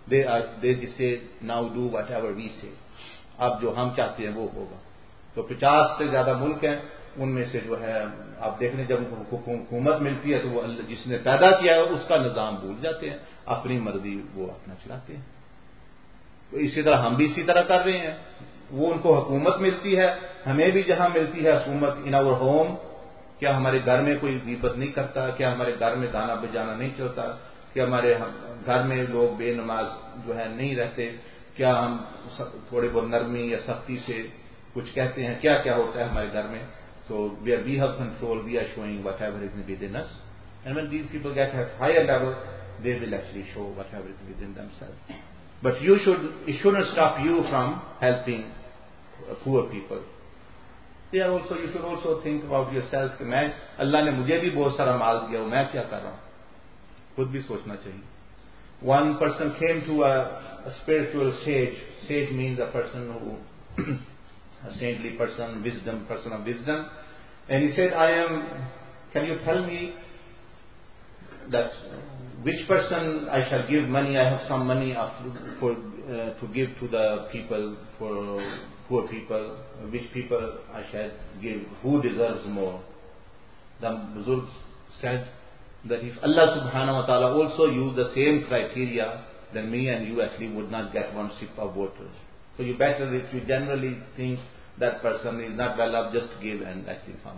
they just say now do whatever we say. अब जो हम चाहते हैं वो होगा. तो 50 से ज्यादा मुल्क हैं, उनमें से जो है आप देख लें, जब हुकूमत मिलती है तो वो जिसने पैदा किया है उसका निजाम भूल जाते हैं, अपनी मर्जी वो अपना चलाते हैं. तो इसी तरह हम भी इसी तरह कर रहे हैं. वो उनको हुकूमत मिलती है, हमें भी जहां मिलती है हुकूमत इन आवर होम, क्या हमारे घर में कोई गीबत नहीं करता, क्या हमारे घर में गाना बजाना नहीं चलता, क्या हमारे घर में लोग बेनमाज जो है नहीं रहते, क्या हम थोड़ी बहुत नरमी या सख्ती से कुछ कहते हैं, क्या क्या होता है हमारे घर में. So we have control, we are showing whatever is within us, and when these people get at higher level, they will actually show whatever is within themselves. But it shouldn't stop you from helping poor people. You should also think about yourself कि मैं अल्लाह ने मुझे भी बहुत सारा माल दिया, मैं क्या कर रहा हूँ, खुद भी सोचना चाहिए. One person came to a spiritual sage. Sage means a person who a saintly person, person of wisdom, and he said, can you tell me that which person I shall give money? I have some money to give to the people, for poor people. Which people I shall give? Who deserves more? The Buzurg said that if Allah subhanahu wa ta'ala also used the same criteria, then me and you actually would not get one sip of water. So you better, if you generally think that person is not well off, just give and actually come.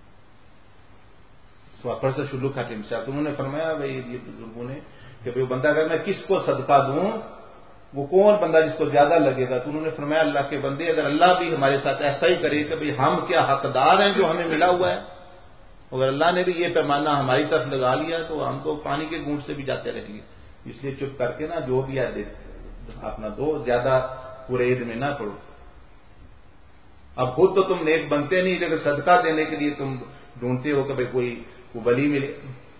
So a person should look at himself. तो उन्होंने फरमाया भाई ये बुजुर्गों ने कि भाई बंदा अगर मैं किसको सदका दूं, वो कौन बंदा जिसको ज्यादा लगेगा. तो उन्होंने फरमाया अल्लाह के बंदे, अगर अल्लाह भी हमारे साथ ऐसा ही करे कि भाई हम क्या हकदार हैं जो हमें मिला हुआ है, अगर अल्लाह ने भी ये पैमाना हमारी तरफ लगा लिया तो हम तो पानी के घूंट से भी जाते रहेंगे. इसलिए चुप करके ना जो भी है अपना दो, ज्यादा पूरे ईद में ना पड़ो. अब खुद तो तुम नेक बनते नहीं, लेकिन सदका देने के लिए तुम ढूंढते हो कि भाई कोई वली मिले.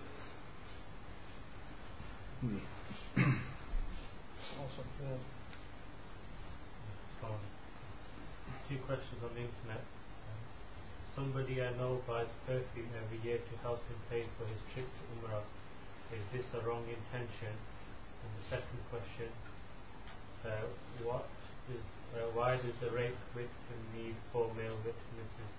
Few questions on the internet. Somebody I know buys perfume every year to help him pay for his trip to Umrah. Is this a wrong intention? And the second question, why does the rape victim need 4 male witnesses,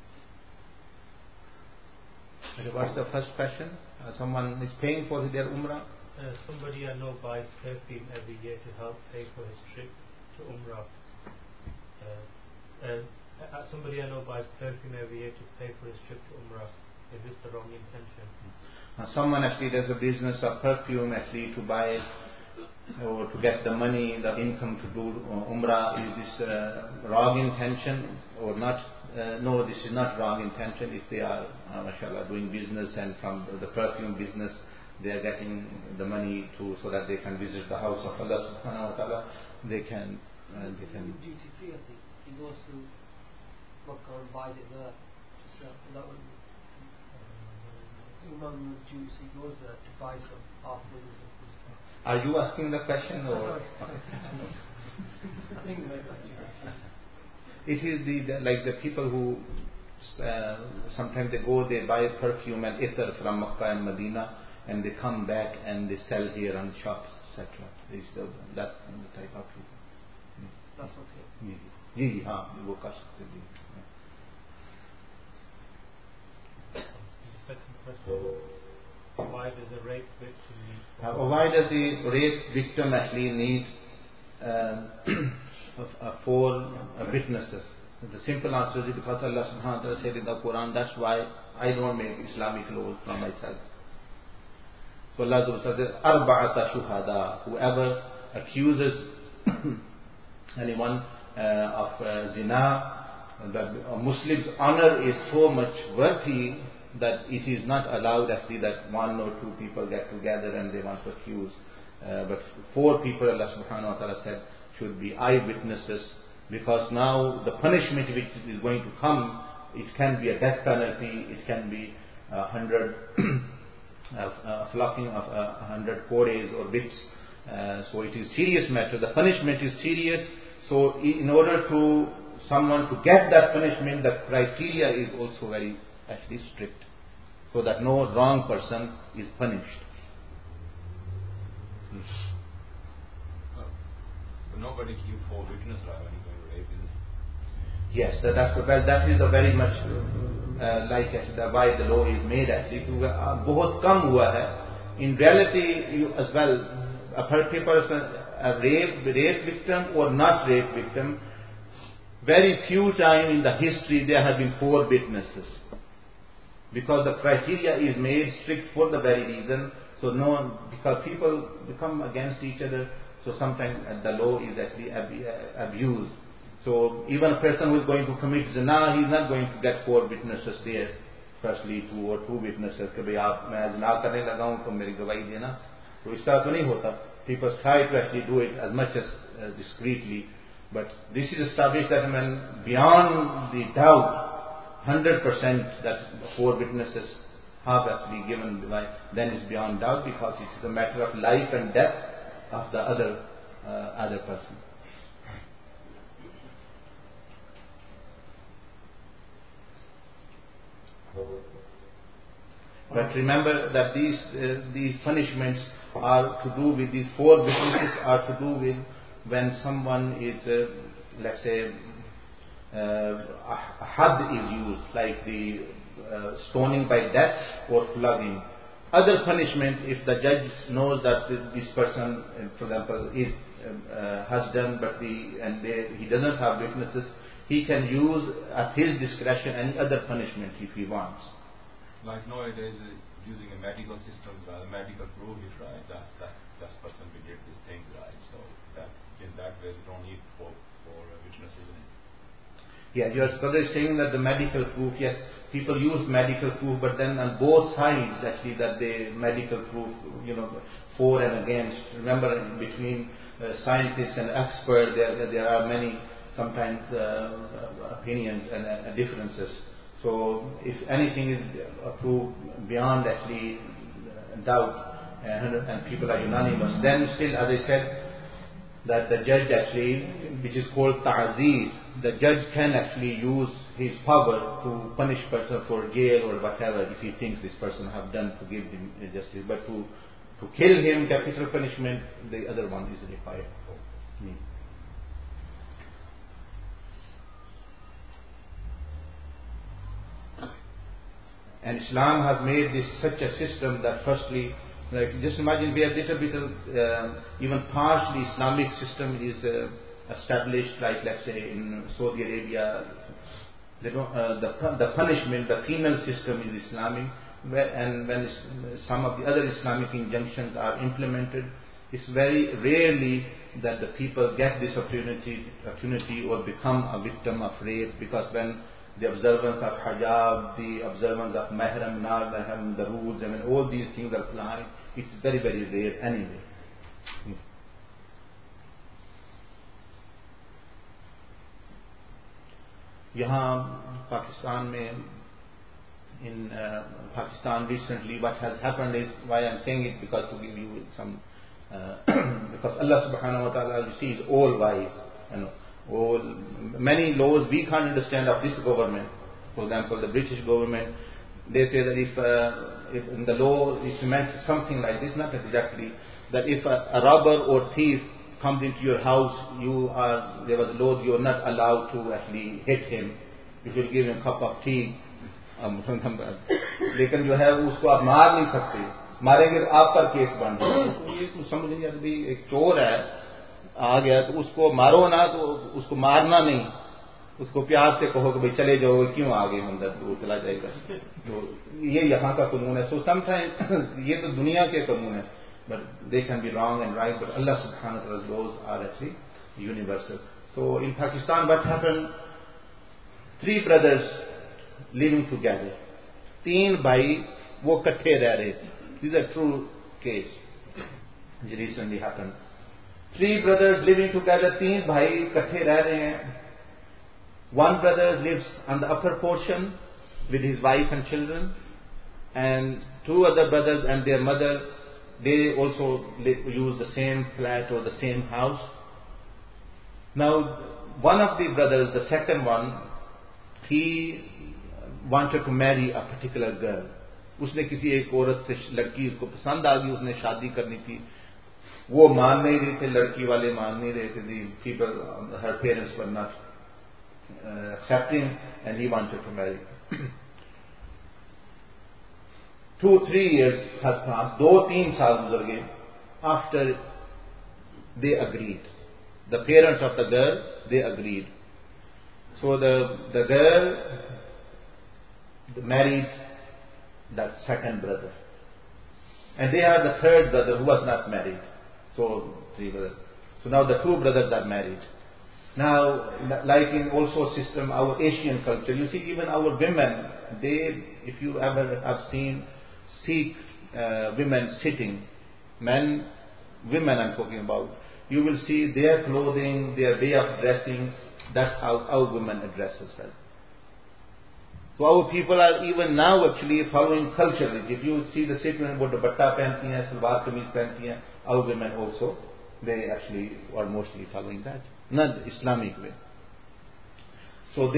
please? What's the first question? Someone is paying for their Umrah? Somebody I know buys perfume every year to help pay for his trip to Umrah. Somebody I know buys perfume every year to pay for his trip to Umrah. Is this the wrong intention? Someone actually does a business of perfume actually to buy or to get the money, the income to do Umrah. Is this wrong intention or not? No, this is not wrong intention. If they are, mashallah, doing business and from the perfume business they are getting the money so that they can visit the house of Allah subhanahu wa ta'ala, they can duty free, I think. He goes to Makkah and buys it there to sell. That would Imam Juice, he goes there to buy some half million. Are you asking the question or? I think it is like the people who sometimes they go, they buy perfume and ether from Makkah and Medina, and they come back and they sell here on shops, etc. That type of people. That's okay. जी हाँ वो कर सकते हैं. The second question, why does a rape victim need? Why does the rape victim actually need 4 witnesses? The simple answer is because Allah subhanahu wa ta'ala said in the Quran, that's why I don't make Islamic laws for myself. So Allah subhanahu wa ta'ala says, Arba'ata shuhada, whoever accuses anyone of zina, the Muslim's honor is so much worthy that it is not allowed actually that 1 or 2 people get together and they want to accuse. But 4 people, Allah subhanahu wa ta'ala said, should be eyewitnesses, because now the punishment which is going to come, it can be a death penalty, it can be 100 flocking of 100 quarries or whips. So it is serious matter. The punishment is serious. So in order to someone to get that punishment, the criteria is also very actually strict, so that no wrong person is punished. nobody give for witness right when you're going to rape, isn't it? Yes, that is the very much like why the law is made actually. बहुत कम हुआ है. In reality, as well, a particular person, a rape victim or not rape victim, very few times in the history there have been 4 witnesses. Because the criteria is made strict for the very reason. So no one, because people become against each other, so sometimes the law is actually abused. So even a person who is going to commit zina, he is not going to get 4 witnesses there. Firstly, 2 or 2 witnesses. कि भाई आप मैं zina करने लगा हूँ तो मेरी गवाही देना. तो इस तरह तो नहीं होता. People try to actually do it as much as discreetly. But this is established that when beyond the doubt, 100% that 4 witnesses have actually given the life, then it's beyond doubt because it is a matter of life and death of the other person. But remember that these punishments are to do with, these 4 witnesses are to do with when someone is, let's say, a had is used, like the stoning by death or flogging. Other punishment, if the judge knows that this person, for example, has done, but he doesn't have witnesses, he can use at his discretion any other punishment if he wants. Like nowadays, using a medical system, the medical proof it, right? That person who did these things, right? So that in that way, you don't need for witnesses. Yeah, your brother is saying that the medical proof, yes, people use medical proof, but then on both sides, actually, that the medical proof, for and against. Remember, between scientists and experts, there are many sometimes opinions and differences. So, if anything is proved beyond actually doubt, and people are unanimous, then still, as I said, that the judge actually, which is called ta'zeer, the judge can actually use his power to punish person for jail or whatever if he thinks this person have done to give him justice. But to kill him, capital punishment, the other one is required. And Islam has made this such a system that firstly, like just imagine we have little bit of even partially Islamic system is established, like let's say in Saudi Arabia, the punishment, the penal system is Islamic, and when some of the other Islamic injunctions are implemented, it's very rarely that the people get this opportunity or become a victim of rape, because when the observance of hijab, the observance of mahram, non-mahram, the rules, all these things are applied, it's very, very rare anyway. यहाँ Pakistan में, in Pakistan recently, what has happened is, why I'm saying it, because to give you some, because Allah subhanahu wa ta'ala, you see, is all wise, many laws we can't understand of this government. For example, the British government, they say that if in the law it's meant something like this, not exactly, that if a robber or thief comes into your house, there was laws you are not allowed to actually hit him. You should give him a cup of tea. लेकिन जो है उसको आप मार नहीं सकते, मारेंगे तो आप पर केस बन जाएगा. ये तो समझ नहीं आती, एक चोर है आ गया तो उसको मारो ना, तो उसको मारना नहीं, उसको प्यार से कहो कि भाई चले जाओ, क्यों आ गए अंदर, तो वो चला जाएगा. तो ये यहाँ का कानून है. सो समटाइम ये तो दुनिया के कानून है, but they can be wrong and right, but Allah subhanahu wa ta'ala's laws are actually universal. So in Pakistan what happened, 3 brothers living together, 3 भाई वो इकट्ठे रह रहे थे. This is a true case which recently happened. 3 brothers living together, 3 भाई इकट्ठे रह रहे हैं. One brother lives on the upper portion with his wife and children, and 2 other brothers and their mother, they also use the same flat or the same house. Now, one of the brothers, the second one, he wanted to marry a particular girl. उसने किसी एक औरत से, लड़की उसको पसंद आ गई, उसने शादी करनी थी. वो मान नहीं रहे थे, लड़की वाले मान नहीं रहे थे. The people, her parents were not accepting, and he wanted to marry. 2-3 years has passed. 2-3 साल गुजर गए. After they agreed, the parents of the girl, they agreed. So the girl married that second brother, and they had the third brother who was not married. So 3 brothers. So now the 2 brothers are married. Now, like in also system, our Asian culture, you see even our women, they, if you ever have seen Sikh women sitting, women I'm talking about, you will see their clothing, their way of dressing, that's how our women address as well. So our people are even now actually following culturally. If you see the Sikh women, what dupatta pehnti hain, salwar kameez pehnti hain, our women also, they actually are mostly following that, not Islamic way. So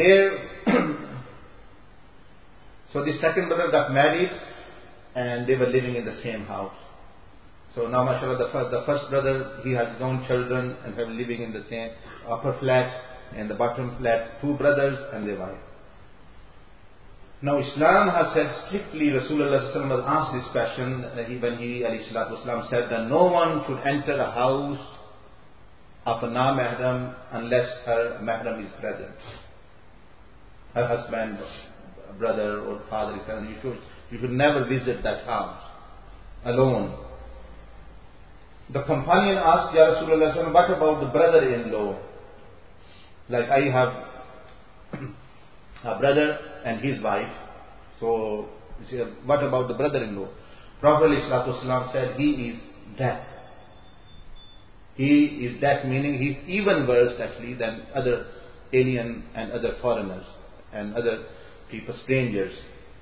so the second brother got married, and they were living in the same house. So now, mashallah, the first brother, he has his own children and have living in the same upper flat and the bottom flat, 2 brothers and their wife. Now Islam has said strictly, Rasulullah was asked this question when he ﷺ said that no one should enter a house of a na-mahram unless her mahram is present. Her husband, brother or father, you should never visit that house alone. The companion asked, Ya Rasulullah, what about the brother-in-law? Like I have a brother and his wife. So, what about the brother-in-law? Prophet ﷺ said, he is deaf. He is deaf, meaning he is even worse actually than other alien and other foreigners and other people, strangers.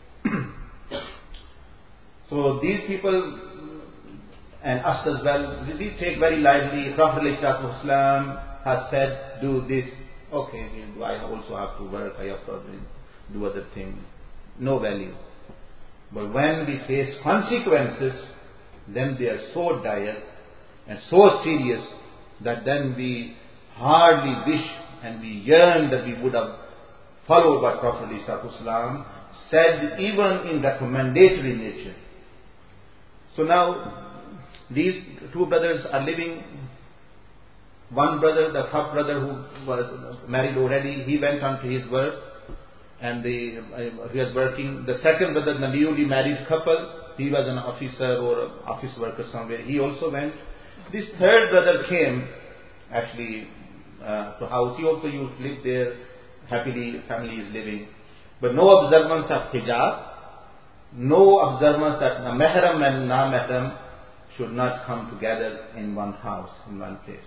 So these people and us as well, we take very lightly. Prophet ﷺ has said, do this. Okay, I also have to work, I have to do other things. No value. But when we face consequences, then they are so dire and so serious that then we hardly wish and we yearn that we would have followed what Prophet ﷺ said, even in recommendatory nature. So now, these 2 brothers are living. One brother, the first brother who was married already, he went on to his work and he was working. The second brother, the newly married couple, he was an officer or an office worker somewhere. He also went. This third brother came actually to house. He also used to live there. Happily, family is living. But no observance of hijab, no observance that the mahram and na-mahram should not come together in one house, in one place.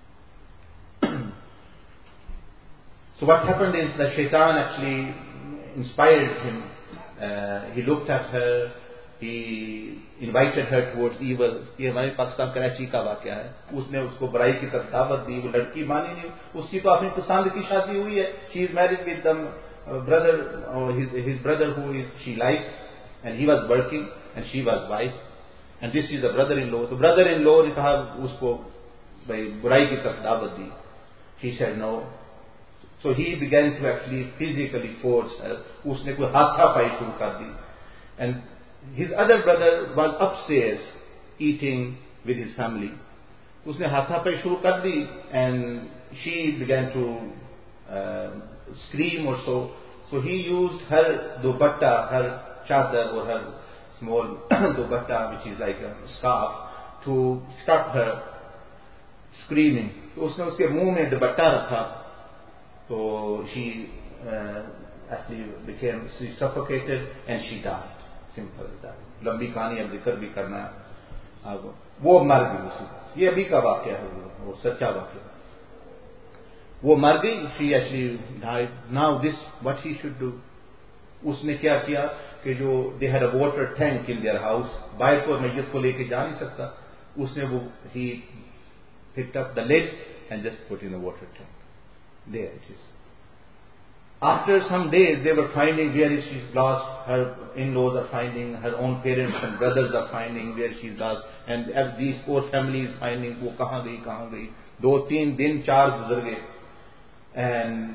So what happened is the shaitan actually inspired him. He looked at her, he invited her towards evil. ये हमारे पाकिस्तान कराची का वाकया है. उसने उसको बुराई की तरफ दावत दी. वो लड़की मानी नहीं. उसकी तो अपनी पसंद की शादी हुई है. She is married with the brother, or his brother who she likes, and he was working, and she was wife. And this is the brother-in-law. The brother-in-law ने कहा उसको भाई बुराई की तरफ दावत दी. She said no. So he began to actually physically force her. उसने कोई हाथापाई शुरू कर दी. And his other brother was upstairs eating with his family. So उसने हाथापाई शुरू कर दी, and she began to scream or so. So he used her dupatta, her chadar or her small dupatta, which is like a scarf, to stop her screaming. तो उसने उसके मुंह में दुपट्टा रखा. So she actually became suffocated and she died. Simple as that. लंबी कहानी अब जिक्र भी करना है. वो मर गई उसी. ये अभी का वाकया है, वो सच्चा वाकया. वो मर गई. She actually died. Now this, what he should do? उसने क्या किया कि जो they had a water tank in their house. बाहर को मैयत को लेके जा नहीं सकता. उसने वो he picked up the lid and just put in the water tank. There it is. After some days, they were finding where she's lost. Her in-laws are finding, her own parents and brothers are finding where she's lost, and as these poor families finding, वो कहाँ गई. 2-3 दिन 4 गुजर गए, and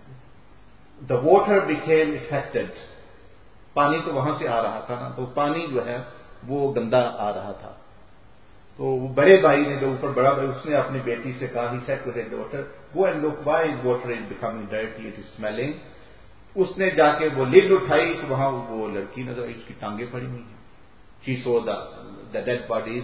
the water became affected. पानी तो वहां से आ रहा था ना, तो पानी जो है वो गंदा आ रहा था. तो बड़े भाई ने, जो ऊपर बड़ा भाई, उसने अपनी बेटी से कहा, he said to her daughter, go and look why water is becoming dirty, it is smelling. उसने जाके वो लिड उठाई तो वहां वो लड़की नजर आई, उसकी टांगे पड़ी हुई हैं. She saw the dead bodies,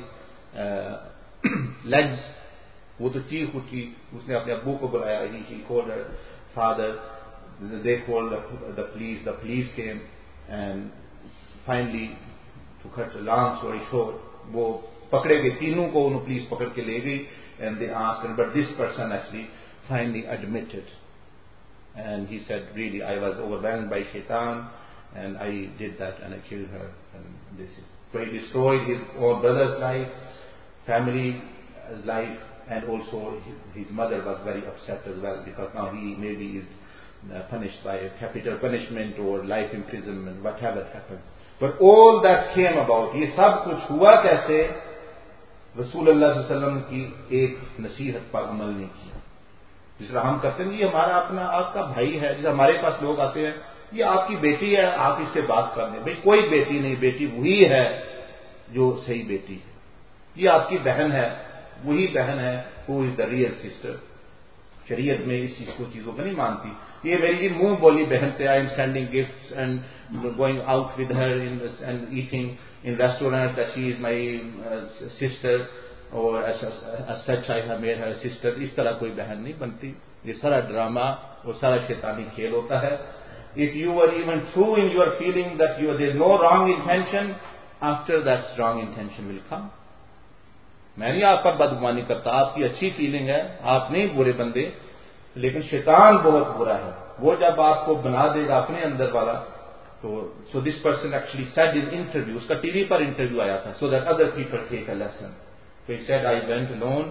legs. वो तो चीख उठी, उसने अपने अब्बू को बुलाया. She called her father. They called the police came, and finally, to cut a long story short, वो पकड़े गए. तीनों को उन्होंने पुलिस पकड़ के ले गई, and they asked her, but this person actually finally admitted, and he said, really, I was overwhelmed by shaitan, and I did that, and I killed her, and this is. So he destroyed his own brother's life, family life, and also his mother was very upset as well, because now he maybe is punished by a capital punishment or life imprisonment, whatever happens. But all that came about, ये सब कुछ हुआ कैसे? रसूलुल्लाह सल्लल्लाहु अलैहि वसल्लम की एक नसीहत पर अमल नहीं किया. जिस तरह हम करते हैं, ये हमारा अपना आपका भाई है, जैसे हमारे पास लोग आते हैं, ये आपकी बेटी है, आप इससे बात कर लें. भाई कोई बेटी नहीं, बेटी वही है जो सही बेटी है. ये आपकी बहन है, वही बहन है who is the real sister. शरीयत में इस चीजों को नहीं मानती. ये मेरी मुंह बोली बहन पे, I am sending gifts and going out with her and eating in restaurant that she is my sister, or as such I have made her sister. इस तरह कोई बहन नहीं बनती. ये सारा ड्रामा और सारा शैतानी खेल होता है. If you were even true in your feeling that there is no wrong intention, after that strong intention will come. मैं नहीं आप पर बदगुमानी करता, आपकी अच्छी फीलिंग है, आप नहीं बुरे बंदे, लेकिन शैतान बहुत बुरा है. वो जब आपको बना देगा अपने अंदर वाला, so this person actually said in interview, उसका टीवी पर इंटरव्यू आया था, so that other people take a lesson. So he said, I went alone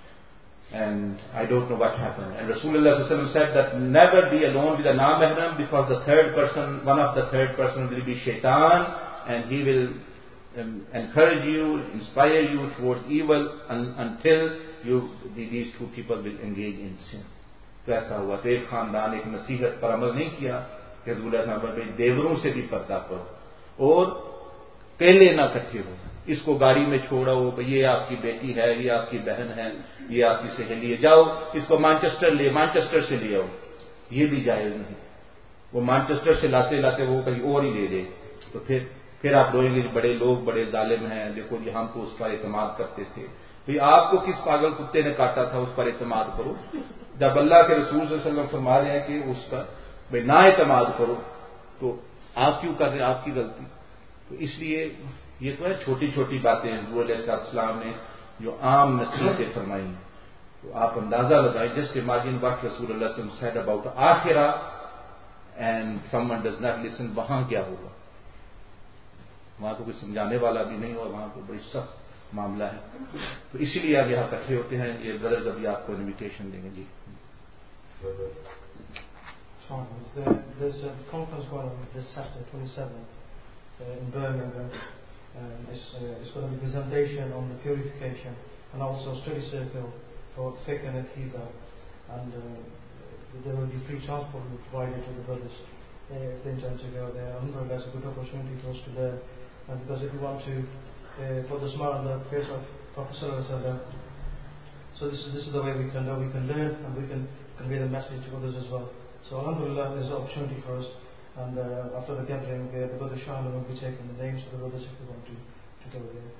and I don't know what happened. And Rasulullah sallallahu alaihi wasallam said that never be alone with a non-mahram, because the third person, one of the third person will be shaitan, and he will encourage you, inspire you towards evil until these two people will engage in sin. तो ऐसा हुआ. तो एक खानदान एक नसीहत पर अमल नहीं किया कि देवरों से भी पर्दा करो और पहले ना इकट्ठे हो. इसको गाड़ी में छोड़ो, ये आपकी बेटी है, ये आपकी बहन है, ये आपकी सहेली है, जाओ इसको मैनचेस्टर से ले आओ. ये भी जायज नहीं. वो मैनचेस्टर से लाते लाते वो कहीं और ही ले दे, तो फिर आप रोएंगे बड़े लोग बड़े जालिम हैं, देखो जी हम तो उस पर एतमाद करते थे. भाई आपको किस पागल कुत्ते ने काटा था, उस पर एतमाद करो. जब अल्लाह के रसूल सल्लल्लाहु अलैहि वसल्लम फरमा रहे हैं कि उस पर भाई ना एतमाद करो, तो आप क्यों कर रहे हैं? आपकी गलती. तो इसलिए ये तो है छोटी छोटी बातें हज़रत अलैहिस्सलाम ने जो आम नसीहतें फरमाई. तो आप अंदाजा लगाएं, जस्ट इमेजिन व्हाट रसूलुल्लाह सल्लल्लाहु अलैहि वसल्लम सेड अबाउट आखिरा and someone does not listen. वहां क्या होगा? वहां तो कोई समझाने वाला भी नहीं, और वहां तो बड़ी सख्त मामला है. तो इसीलिए आप यहाँ इकट्ठे होते हैं. ये ब्रदर्स अभी आपको इन्विटेशन देंगे. जी there's a conference going on this Saturday 27th in Birmingham. It's going to be presentation on the purification, and also study circle for fiqh and aqidah, and there will be free transport provided to the brothers if they intend to go there. Alhamdulillah, that's a good opportunity for us to learn, and because if we want to put the smile on the face of Prophet Sallallahu Alaihi Wasallam, so this is the way we can learn, and we can convey the message to others as well. So alhamdulillah, there's an opportunity for us, and after the gathering, the brother Shahla will be taking the names of the brothers if we want to go there.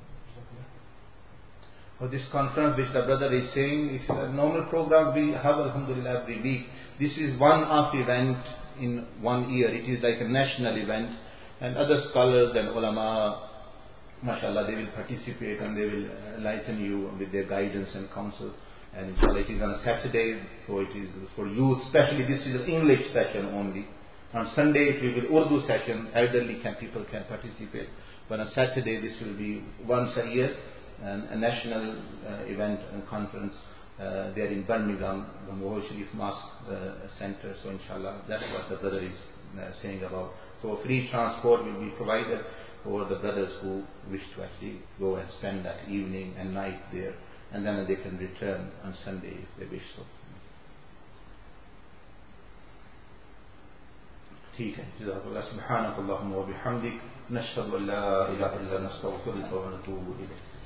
For this conference which the brother is saying, is a normal program we have alhamdulillah every week. This is one off event in 1 year. It is like a national event, and other scholars and ulama, mashallah, they will participate and they will enlighten you with their guidance and counsel. And inshallah, it is on a Saturday, so it is for youth, especially this is an English session only. On Sunday it will be Urdu session, elderly people can participate. But on Saturday this will be once a year, and a national event and conference They are in Birmingham, the Muhammad Sharif Mosque Center. So inshallah, that's what the brother is saying about. So free transport will be provided for the brothers who wish to actually go and spend that evening and night there, and then they can return on Sunday if they wish so. ठीक है, जज़ाकल्लाह, सुब्हानक अल्लाहुम्मा व बिहम्दिक, नशहदु अन ला इलाहा इल्ला अंता, नस्तगफिरुका व नतूबु इलैक.